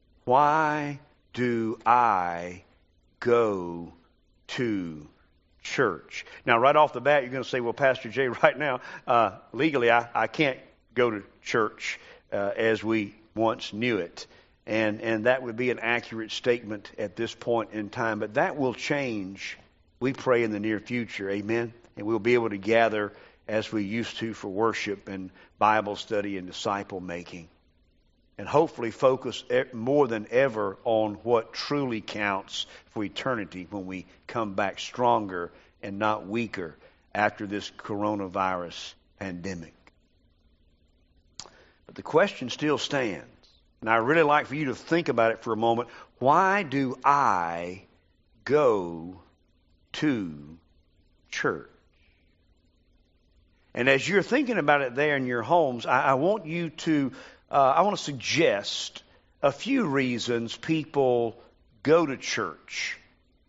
S4: Why do I go to church? church. Now, right off the bat, you're going to say, well, Pastor Jay, right now, legally, I can't go to church as we once knew it. And that would be an accurate statement at this point in time. But that will change, we pray, in the near future. Amen? And we'll be able to gather as we used to for worship and Bible study and disciple making. And hopefully focus more than ever on what truly counts for eternity when we come back stronger and not weaker after this coronavirus pandemic. But the question still stands. And I'd really like for you to think about it for a moment. Why do I go to church? And as you're thinking about it there in your homes, I want to suggest a few reasons people go to church.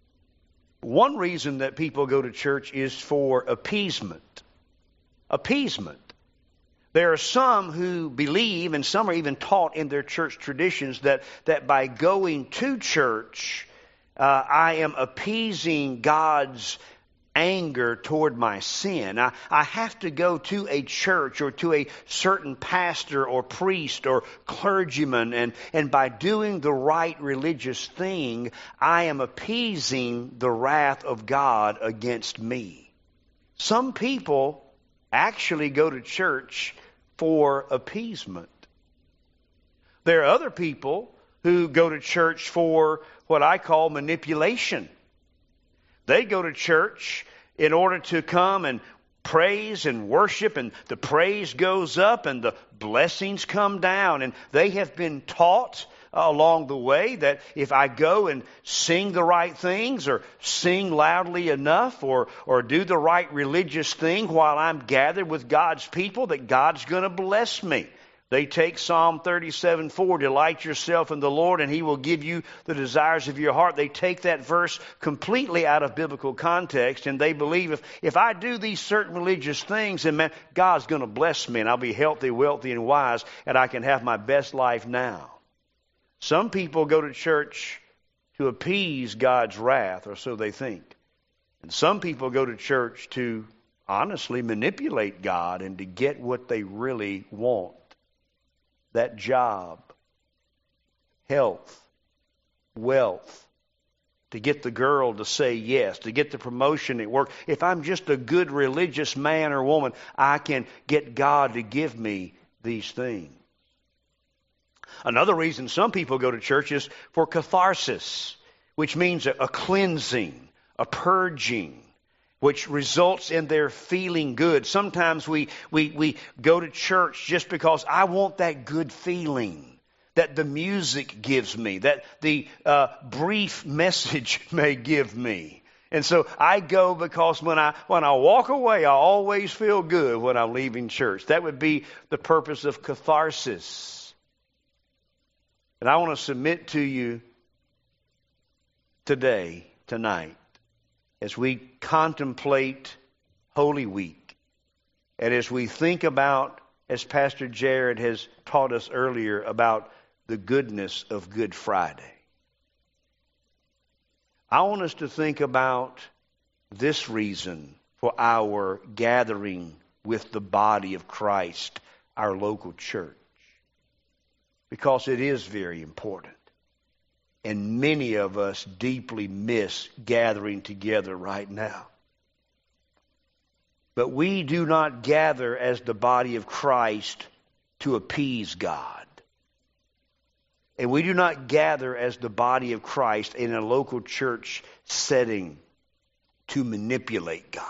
S4: One reason that people go to church is for appeasement. Appeasement. There are some who believe, and some are even taught in their church traditions, that by going to church, I am appeasing God's anger toward my sin. I have to go to a church or to a certain pastor or priest or clergyman, and by doing the right religious thing, I am appeasing the wrath of God against me. Some people actually go to church for appeasement. There are other people who go to church for what I call manipulation. They go to church in order to come and praise and worship, and the praise goes up and the blessings come down. And they have been taught along the way that if I go and sing the right things or sing loudly enough or do the right religious thing while I'm gathered with God's people, that God's going to bless me. They take Psalm 37:4, delight yourself in the Lord and He will give you the desires of your heart. They take that verse completely out of biblical context, and they believe if I do these certain religious things, then man, God's going to bless me and I'll be healthy, wealthy, and wise, and I can have my best life now. Some people go to church to appease God's wrath, or so they think. And some people go to church to honestly manipulate God and to get what they really want. That job, health, wealth, to get the girl to say yes, to get the promotion at work. If I'm just a good religious man or woman, I can get God to give me these things. Another reason some people go to church is for catharsis, which means a cleansing, a purging, which results in their feeling good. Sometimes we go to church just because I want that good feeling that the music gives me, that the brief message may give me. And so I go because when I walk away, I always feel good when I'm leaving church. That would be the purpose of catharsis. And I want to submit to you tonight, as we contemplate Holy Week, and as we think about, as Pastor Jared has taught us earlier, about the goodness of Good Friday. I want us to think about this reason for our gathering with the body of Christ, our local church. Because it is very important. And many of us deeply miss gathering together right now. But we do not gather as the body of Christ to appease God. And we do not gather as the body of Christ in a local church setting to manipulate God.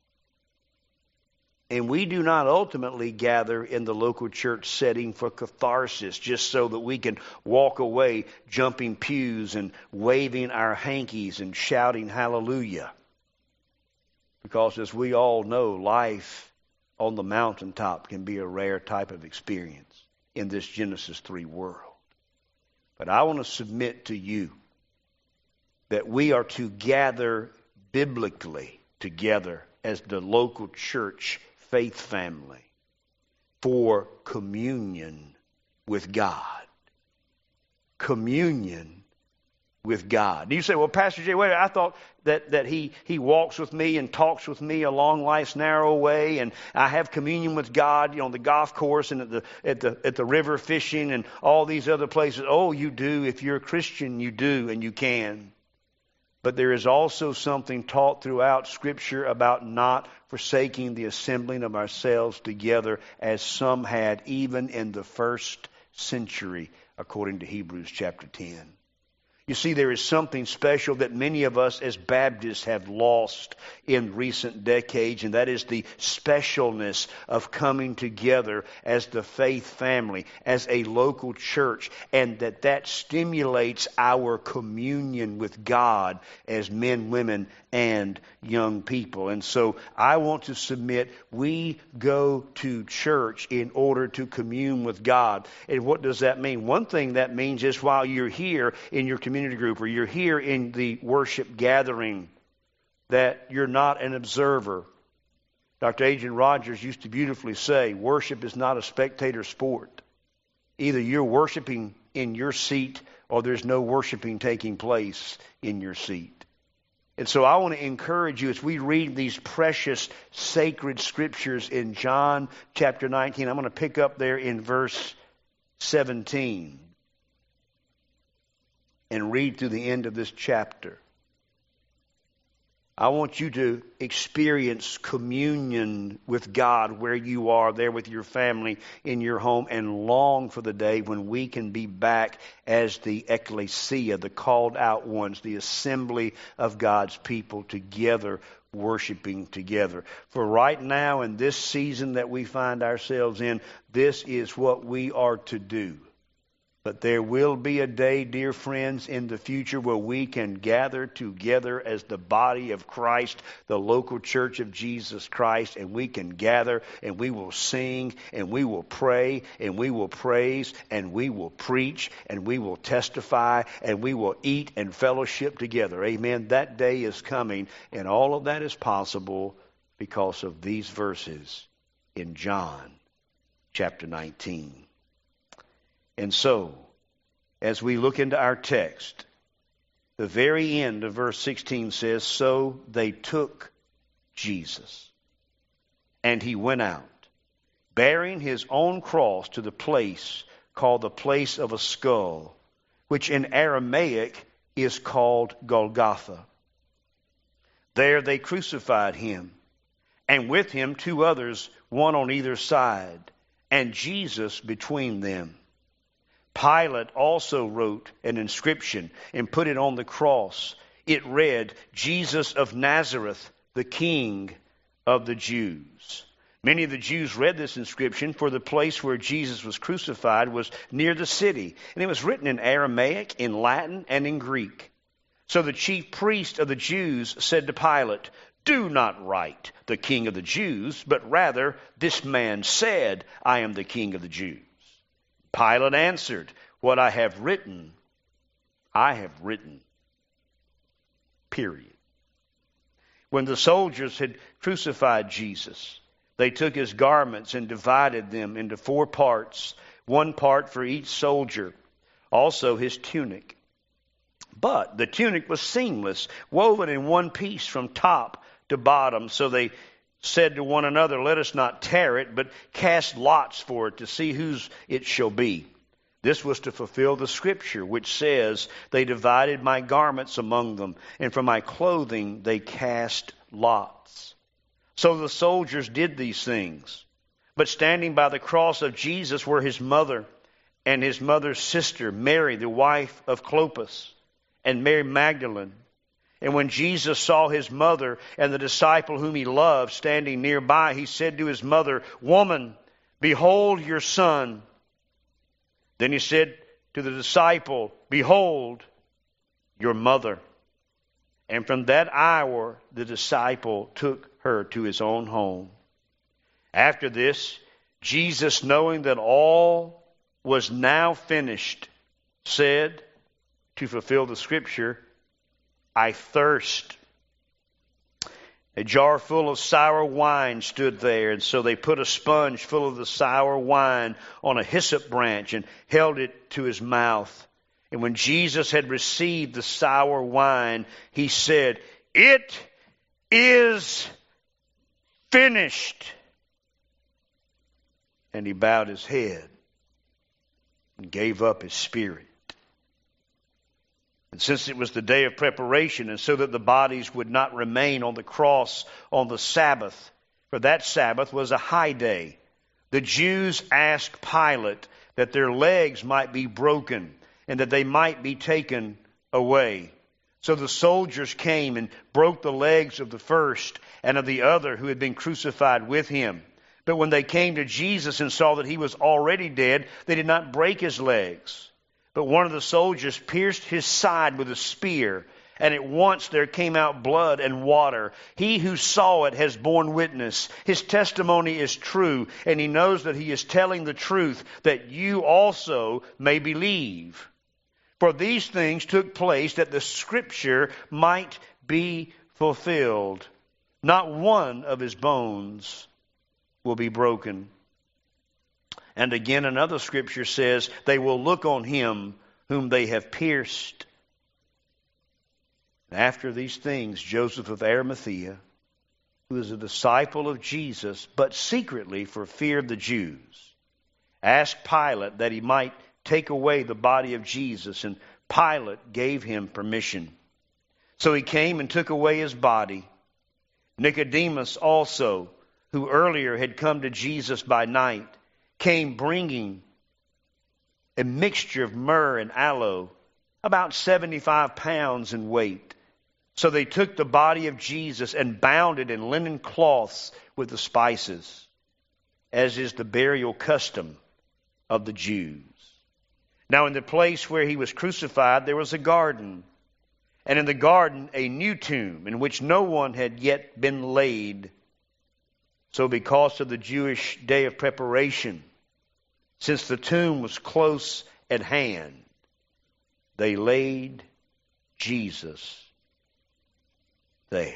S4: And we do not ultimately gather in the local church setting for catharsis, just so that we can walk away jumping pews and waving our hankies and shouting hallelujah. Because as we all know, life on the mountaintop can be a rare type of experience in this Genesis 3 world. But I want to submit to you that we are to gather biblically together as the local church faith family for communion with God. Communion with God. You say, well, Pastor Jay, wait, I thought that he walks with me and talks with me along life's narrow way, and I have communion with God, on the golf course and at the river fishing and all these other places. Oh, you do. If you're a Christian, you do, and you can. But there is also something taught throughout Scripture about not forsaking the assembling of ourselves together, as some had even in the first century, according to Hebrews chapter 10. You see, there is something special that many of us as Baptists have lost in recent decades, and that is the specialness of coming together as the faith family, as a local church, and that stimulates our communion with God as men, women, and young people. And so I want to submit, we go to church in order to commune with God. And what does that mean? One thing that means is while you're here in your community group or you're here in the worship gathering, that you're not an observer. Dr. Adrian Rogers used to beautifully say, worship is not a spectator sport. Either you're worshiping in your seat or there's no worshiping taking place in your seat. And so I want to encourage you as we read these precious sacred scriptures in John chapter 19. I'm going to pick up there in verse 17 and read through the end of this chapter. I want you to experience communion with God where you are, there with your family, in your home, and long for the day when we can be back as the ecclesia, the called out ones, the assembly of God's people together, worshiping together. For right now, in this season that we find ourselves in, this is what we are to do. But there will be a day, dear friends, in the future where we can gather together as the body of Christ, the local church of Jesus Christ, and we can gather and we will sing and we will pray and we will praise and we will preach and we will testify and we will eat and fellowship together. Amen. That day is coming, and all of that is possible because of these verses in John chapter 19. And so, as we look into our text, the very end of verse 16 says, so they took Jesus, and he went out, bearing his own cross to the place called the place of a skull, which in Aramaic is called Golgotha. There they crucified him, and with him 2 others, one on either side, and Jesus between them. Pilate also wrote an inscription and put it on the cross. It read, Jesus of Nazareth, the King of the Jews. Many of the Jews read this inscription, for the place where Jesus was crucified was near the city, and it was written in Aramaic, in Latin, and in Greek. So the chief priest of the Jews said to Pilate, do not write the King of the Jews, but rather this man said, I am the King of the Jews. Pilate answered, what I have written, period. When the soldiers had crucified Jesus, they took his garments and divided them into 4 parts, 1 part for each soldier, also his tunic. But the tunic was seamless, woven in one piece from top to bottom, so they said to one another, let us not tear it, but cast lots for it to see whose it shall be. This was to fulfill the scripture, which says, they divided my garments among them, and for my clothing they cast lots. So the soldiers did these things. But standing by the cross of Jesus were his mother and his mother's sister, Mary, the wife of Clopas, and Mary Magdalene. And when Jesus saw his mother and the disciple whom he loved standing nearby, he said to his mother, woman, behold your son. Then he said to the disciple, behold your mother. And from that hour, the disciple took her to his own home. After this, Jesus, knowing that all was now finished, said, to fulfill the scripture, I thirst. A jar full of sour wine stood there, and so they put a sponge full of the sour wine on a hyssop branch and held it to his mouth. And when Jesus had received the sour wine, he said, "It is finished." And he bowed his head and gave up his spirit. And since it was the day of preparation, and so that the bodies would not remain on the cross on the Sabbath, for that Sabbath was a high day, the Jews asked Pilate that their legs might be broken and that they might be taken away. So the soldiers came and broke the legs of the first and of the other who had been crucified with him. But when they came to Jesus and saw that he was already dead, they did not break his legs. But one of the soldiers pierced his side with a spear, and at once there came out blood and water. He who saw it has borne witness. His testimony is true, and he knows that he is telling the truth, that you also may believe. For these things took place that the Scripture might be fulfilled. Not one of his bones will be broken. And again, another Scripture says, they will look on him whom they have pierced. After these things, Joseph of Arimathea, who was a disciple of Jesus, but secretly for fear of the Jews, asked Pilate that he might take away the body of Jesus, and Pilate gave him permission. So he came and took away his body. Nicodemus also, who earlier had come to Jesus by night, came bringing a mixture of myrrh and aloe, about 75 pounds in weight. So they took the body of Jesus and bound it in linen cloths with the spices, as is the burial custom of the Jews. Now in the place where he was crucified there was a garden, and in the garden a new tomb in which no one had yet been laid. So because of the Jewish day of preparation, since the tomb was close at hand, they laid Jesus there.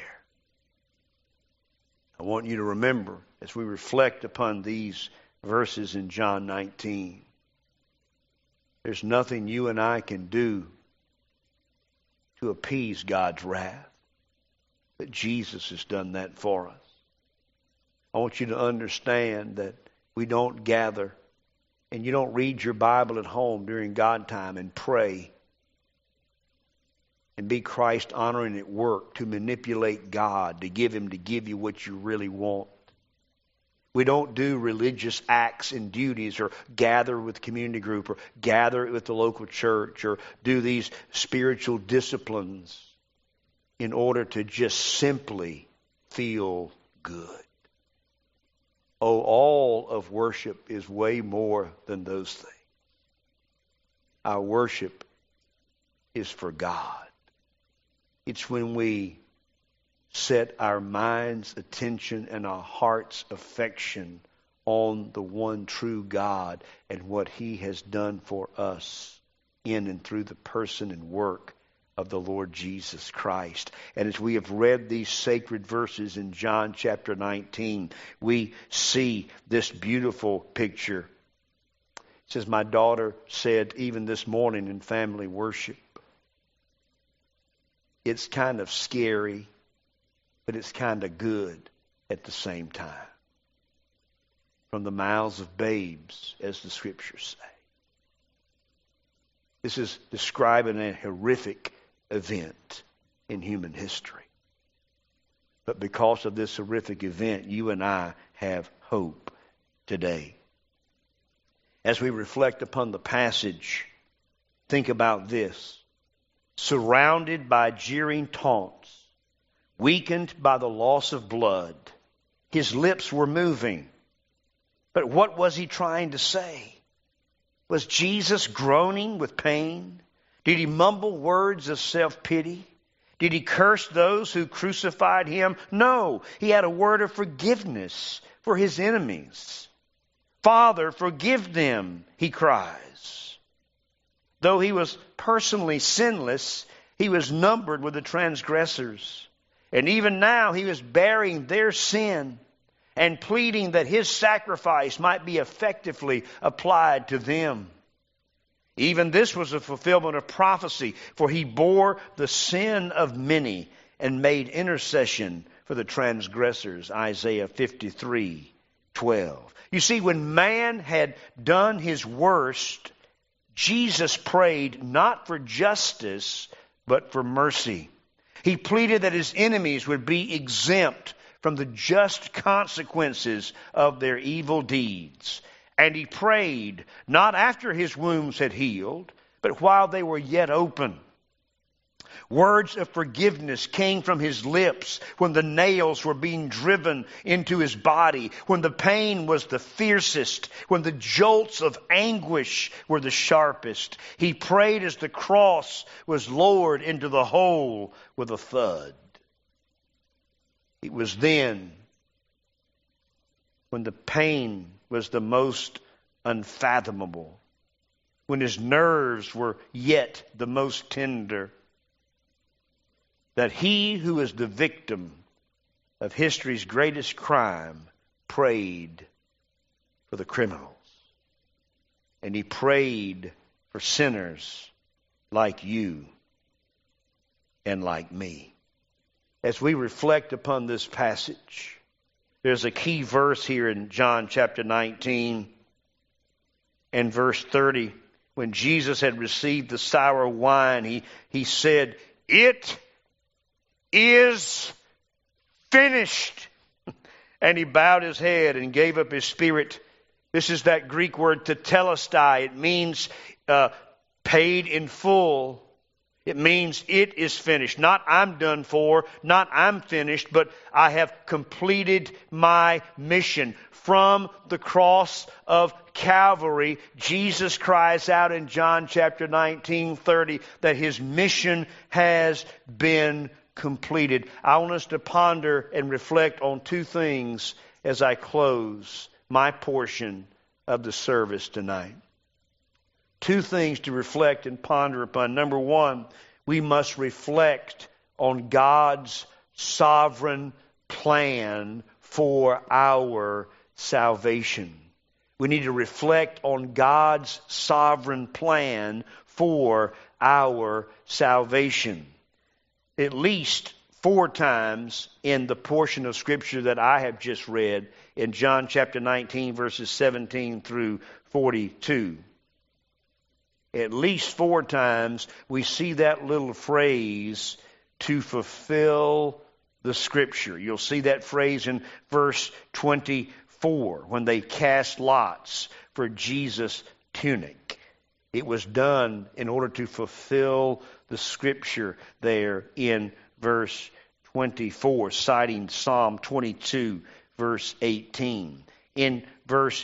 S4: I want you to remember, as we reflect upon these verses in John 19, there's nothing you and I can do to appease God's wrath, but Jesus has done that for us. I want you to understand that we don't gather and you don't read your Bible at home during God time and pray and be Christ honoring at work to manipulate God, to give Him to give you what you really want. We don't do religious acts and duties or gather with community group or gather with the local church or do these spiritual disciplines in order to just simply feel good. Oh, all of worship is way more than those things. Our worship is for God. It's when we set our mind's attention and our heart's affection on the one true God and what He has done for us in and through the person and work of the Lord Jesus Christ. And as we have read these sacred verses in John chapter 19, we see this beautiful picture. It says, my daughter said even this morning in family worship, it's kind of scary, but it's kind of good at the same time. From the mouths of babes, as the Scriptures say. This is describing a horrific event in human history. But because of this horrific event, you and I have hope today. As we reflect upon the passage, think about this. Surrounded by jeering taunts, weakened by the loss of blood, his lips were moving. But what was he trying to say? Was Jesus groaning with pain? Did he mumble words of self-pity? Did he curse those who crucified him? No, he had a word of forgiveness for his enemies. Father, forgive them, he cries. Though he was personally sinless, he was numbered with the transgressors. And even now he was bearing their sin and pleading that his sacrifice might be effectively applied to them. Even this was a fulfillment of prophecy, for he bore the sin of many and made intercession for the transgressors. Isaiah 53:12. You see, when man had done his worst, Jesus prayed not for justice, but for mercy. He pleaded that his enemies would be exempt from the just consequences of their evil deeds. And he prayed not after his wounds had healed, but while they were yet open. Words of forgiveness came from his lips when the nails were being driven into his body, when the pain was the fiercest, when the jolts of anguish were the sharpest. He prayed as the cross was lowered into the hole with a thud. It was then when the pain was the most unfathomable, when his nerves were yet the most tender, that he who is the victim of history's greatest crime prayed for the criminals. And he prayed for sinners like you and like me. As we reflect upon this passage, there's a key verse here in John chapter 19 and verse 30. When Jesus had received the sour wine, he said, "It is finished." And he bowed his head and gave up his spirit. This is that Greek word tetelestai. It means paid in full. It means it is finished. Not I'm done for, not I'm finished, but I have completed my mission. From the cross of Calvary, Jesus cries out in John chapter 19:30 that his mission has been completed. I want us to ponder and reflect on two things as I close my portion of the service tonight. Two things to reflect and ponder upon. Number one, we must reflect on God's sovereign plan for our salvation. We need to reflect on God's sovereign plan for our salvation. At least 4 times in the portion of Scripture that I have just read in John chapter 19, verses 17 through 42. At least 4 times we see that little phrase, to fulfill the Scripture. You'll see that phrase in verse 24 when they cast lots for Jesus' tunic. It was done in order to fulfill the Scripture there in verse 24, citing Psalm 22, verse 18. In verse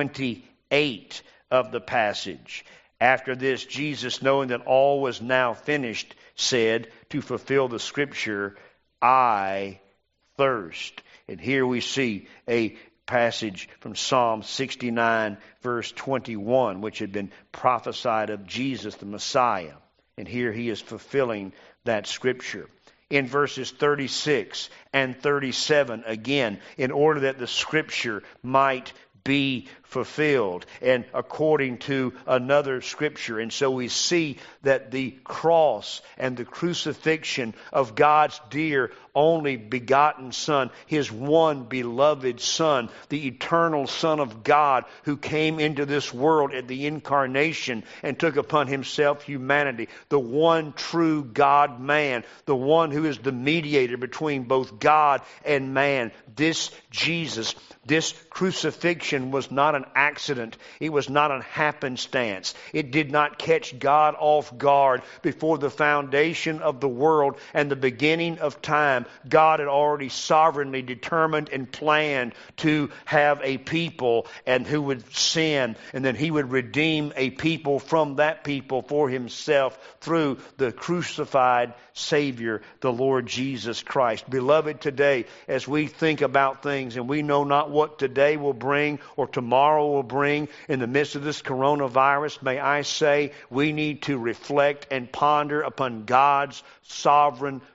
S4: 28 of the passage, after this, Jesus, knowing that all was now finished, said, to fulfill the Scripture, I thirst. And here we see a passage from Psalm 69, verse 21, which had been prophesied of Jesus, the Messiah. And here he is fulfilling that Scripture. In verses 36 and 37, again, in order that the Scripture might be fulfilled, and according to another Scripture. And so we see that the cross and the crucifixion of God's dear only begotten Son, His one beloved Son, the eternal Son of God, who came into this world at the incarnation and took upon Himself humanity, the one true God-man, the one who is the mediator between both God and man. This Jesus, this crucifixion was not an accident. It was not a happenstance. It did not catch God off guard. Before the foundation of the world and the beginning of time, God had already sovereignly determined and planned to have a people and who would sin, and then He would redeem a people from that people for Himself through the crucified Savior, the Lord Jesus Christ. Beloved, today, as we think about things and we know not what today will bring or tomorrow will bring in the midst of this coronavirus, may I say we need to reflect and ponder upon God's sovereign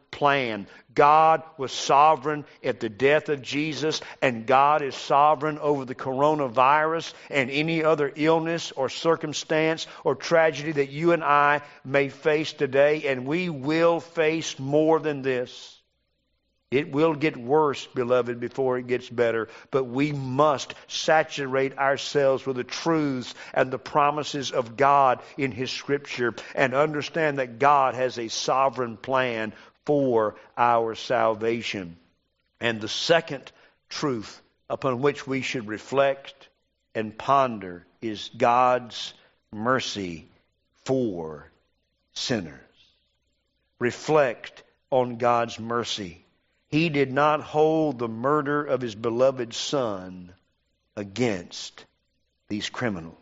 S4: plan. God was sovereign at the death of Jesus, and God is sovereign over the coronavirus and any other illness or circumstance or tragedy that you and I may face today, and we will face more than this. It will get worse, beloved, before it gets better. But we must saturate ourselves with the truths and the promises of God in His Scripture and understand that God has a sovereign plan for our salvation. And the second truth upon which we should reflect and ponder is God's mercy for sinners. Reflect on God's mercy. He did not hold the murder of His beloved Son against these criminals.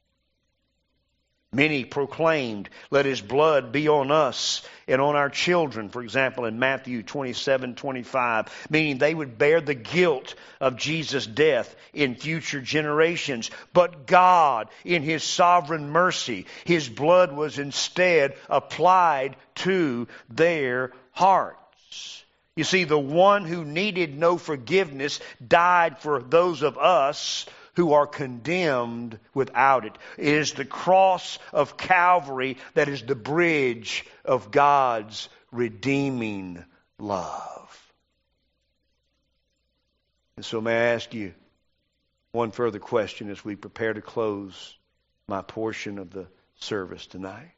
S4: Many proclaimed, "Let His blood be on us and on our children," for example, in Matthew 27:25, meaning they would bear the guilt of Jesus' death in future generations. But God, in His sovereign mercy, His blood was instead applied to their hearts. You see, the one who needed no forgiveness died for those of us who are condemned without it. It is the cross of Calvary that is the bridge of God's redeeming love. And so may I ask you one further question as we prepare to close my portion of the service tonight.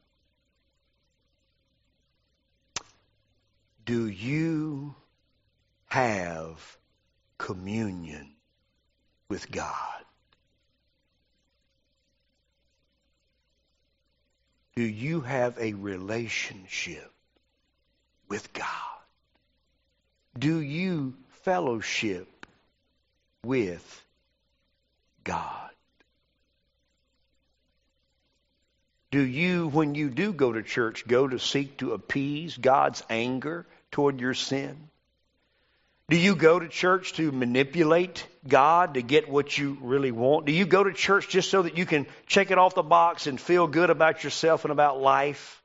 S4: Do you have communion with God? Do you have a relationship with God? Do you fellowship with God? Do you, when you do go to church, go to seek to appease God's anger toward your sin? Do you go to church to manipulate God to get what you really want? Do you go to church just so that you can check it off the box and feel good about yourself and about life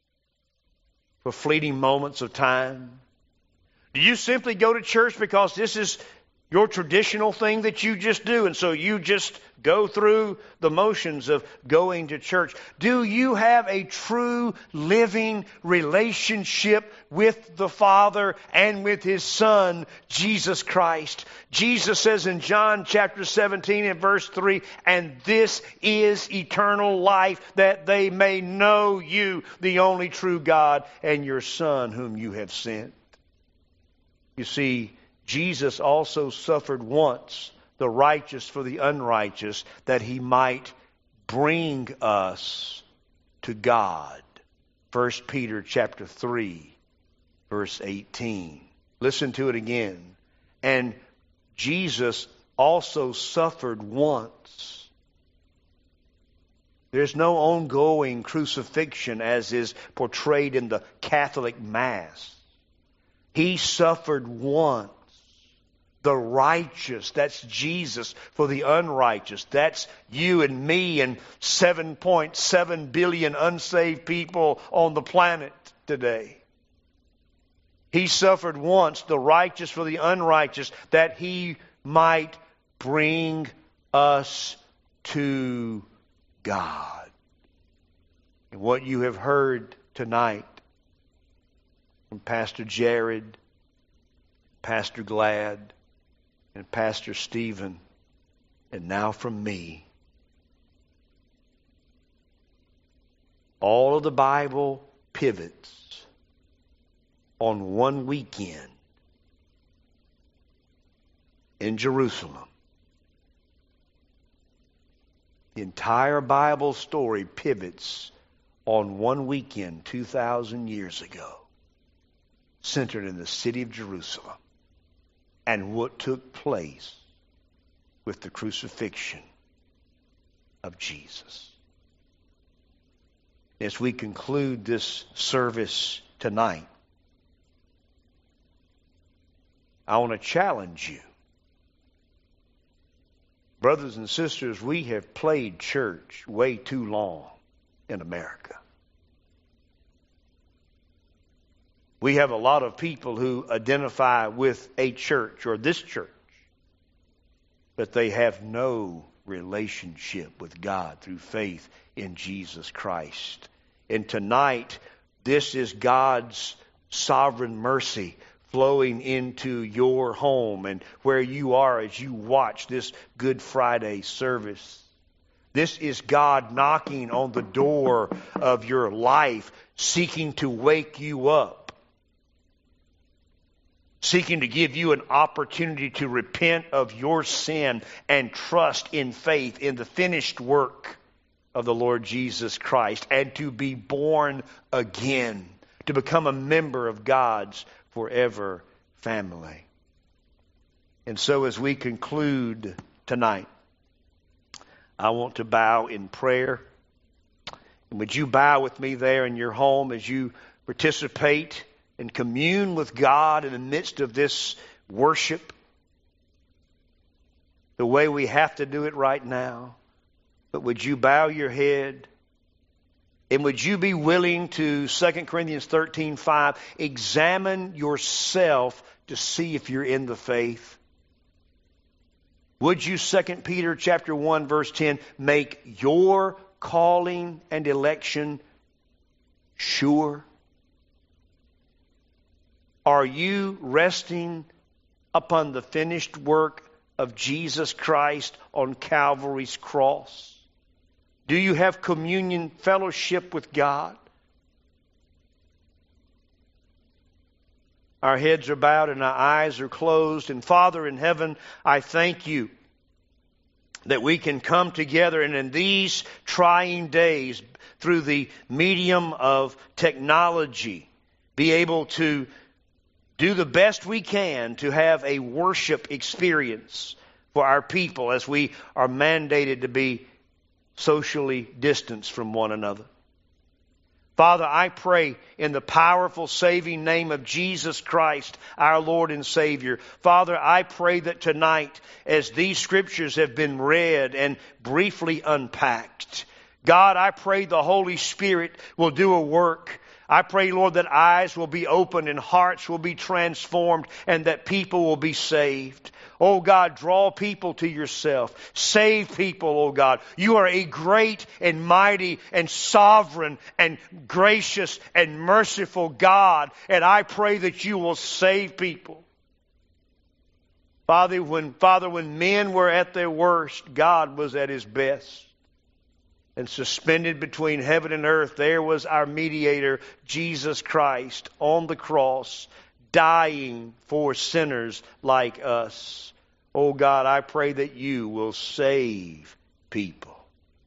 S4: for fleeting moments of time? Do you simply go to church because this is your traditional thing that you just do, and so you just go through the motions of going to church? Do you have a true living relationship with the Father and with His Son, Jesus Christ? Jesus says in John chapter 17 and verse 3, "And this is eternal life, that they may know you, the only true God, and your Son whom you have sent." You see, Jesus also suffered once, the righteous for the unrighteous, that He might bring us to God. 1 Peter chapter 3, verse 18. Listen to it again. And Jesus also suffered once. There's no ongoing crucifixion as is portrayed in the Catholic Mass. He suffered once. The righteous, that's Jesus, for the unrighteous. That's you and me and 7.7 billion unsaved people on the planet today. He suffered once, the righteous for the unrighteous, that He might bring us to God. And what you have heard tonight from Pastor Jared, Pastor Glad, and Pastor Stephen, and now from me, all of the Bible pivots on one weekend in Jerusalem. The entire Bible story pivots on one weekend 2,000 years ago, centered in the city of Jerusalem, and what took place with the crucifixion of Jesus. As we conclude this service tonight, I want to challenge you. Brothers and sisters, we have played church way too long in America. We have a lot of people who identify with a church or this church, but they have no relationship with God through faith in Jesus Christ. And tonight, this is God's sovereign mercy flowing into your home and where you are as you watch this Good Friday service. This is God knocking on the door of your life, seeking to wake you up, seeking to give you an opportunity to repent of your sin and trust in faith in the finished work of the Lord Jesus Christ, and to be born again, to become a member of God's forever family. And so as we conclude tonight, I want to bow in prayer. And would you bow with me there in your home as you participate and commune with God in the midst of this worship the way we have to do it right now? But would you bow your head? And would you be willing to, 2 Corinthians 13:5, examine yourself to see if you're in the faith? Would you, 2 Peter chapter 1, verse 10, make your calling and election sure? Are you resting upon the finished work of Jesus Christ on Calvary's cross? Do you have communion fellowship with God? Our heads are bowed and our eyes are closed. And Father in heaven, I thank you that we can come together and in these trying days, through the medium of technology, be able to do the best we can to have a worship experience for our people as we are mandated to be socially distanced from one another. Father, I pray in the powerful saving name of Jesus Christ, our Lord and Savior. Father, I pray that tonight, as these scriptures have been read and briefly unpacked, God, I pray the Holy Spirit will do a work. I pray, Lord, that eyes will be opened and hearts will be transformed and that people will be saved. Oh God, draw people to yourself. Save people, oh God. You are a great and mighty and sovereign and gracious and merciful God. And I pray that you will save people. Father, when men were at their worst, God was at His best. And suspended between heaven and earth, there was our mediator, Jesus Christ, on the cross, dying for sinners like us. Oh God, I pray that you will save people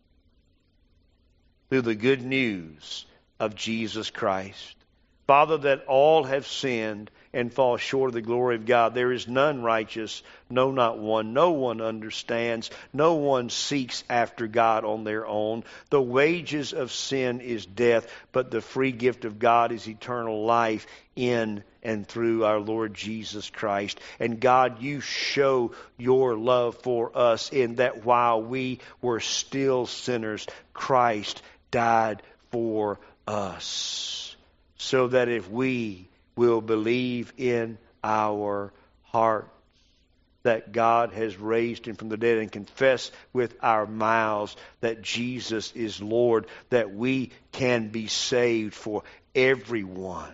S4: through the good news of Jesus Christ. Father, that all have sinned and fall short of the glory of God. There is none righteous, no, not one. No one understands. No one seeks after God on their own. The wages of sin is death, but the free gift of God is eternal life in and through our Lord Jesus Christ. And God, you show your love for us in that while we were still sinners, Christ died for us. So that if we will believe in our hearts that God has raised Him from the dead and confess with our mouths that Jesus is Lord, that we can be saved for everyone.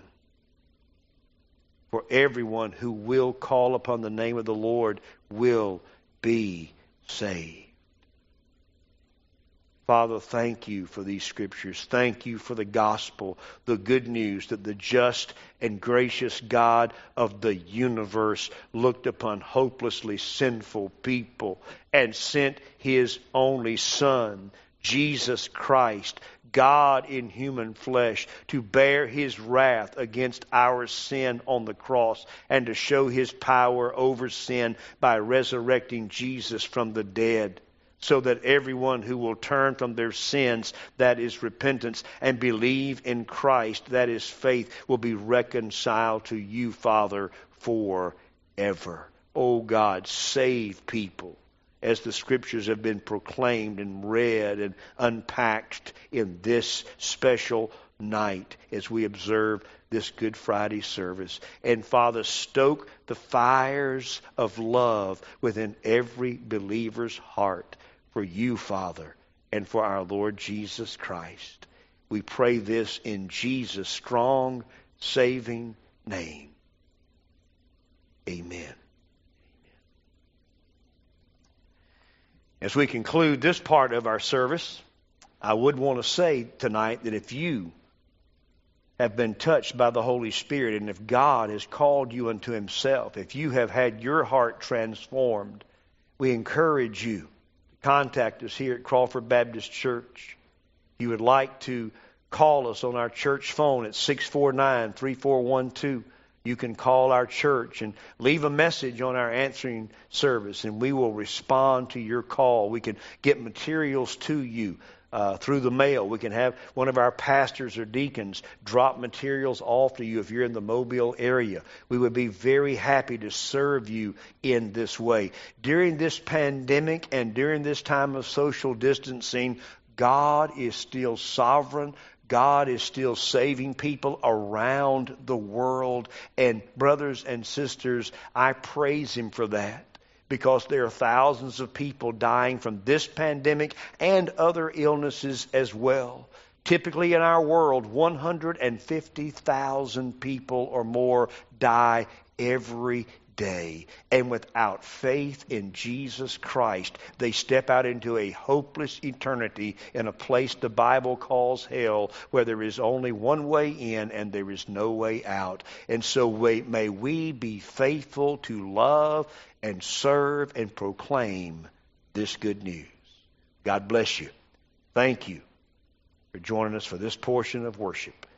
S4: For everyone who will call upon the name of the Lord will be saved. Father, thank you for these scriptures. Thank you for the gospel, the good news that the just and gracious God of the universe looked upon hopelessly sinful people and sent His only Son, Jesus Christ, God in human flesh, to bear His wrath against our sin on the cross and to show His power over sin by resurrecting Jesus from the dead. So that everyone who will turn from their sins, that is repentance, and believe in Christ, that is faith, will be reconciled to you, Father, forever. Oh God, save people as the scriptures have been proclaimed and read and unpacked in this special night as we observe this Good Friday service. And Father, stoke the fires of love within every believer's heart for you, Father, and for our Lord Jesus Christ. We pray this in Jesus' strong, saving name. Amen. As we conclude this part of our service, I would want to say tonight that if you have been touched by the Holy Spirit and if God has called you unto Himself, if you have had your heart transformed, we encourage you to contact us here at Crawford Baptist Church. If you would like to call us on our church phone at 649-3412. You can call our church and leave a message on our answering service, and we will respond to your call. We can get materials to you through the mail. We can have one of our pastors or deacons drop materials off to you if you're in the Mobile area. We would be very happy to serve you in this way. During this pandemic and during this time of social distancing, God is still sovereign. God is still saving people around the world. And brothers and sisters, I praise Him for that, because there are thousands of people dying from this pandemic and other illnesses as well. Typically in our world, 150,000 people or more die every day. And without faith in Jesus Christ, they step out into a hopeless eternity in a place the Bible calls hell, where there is only one way in and there is no way out. And so may we be faithful to love and serve and proclaim this good news. God bless you. Thank you for joining us for this portion of worship.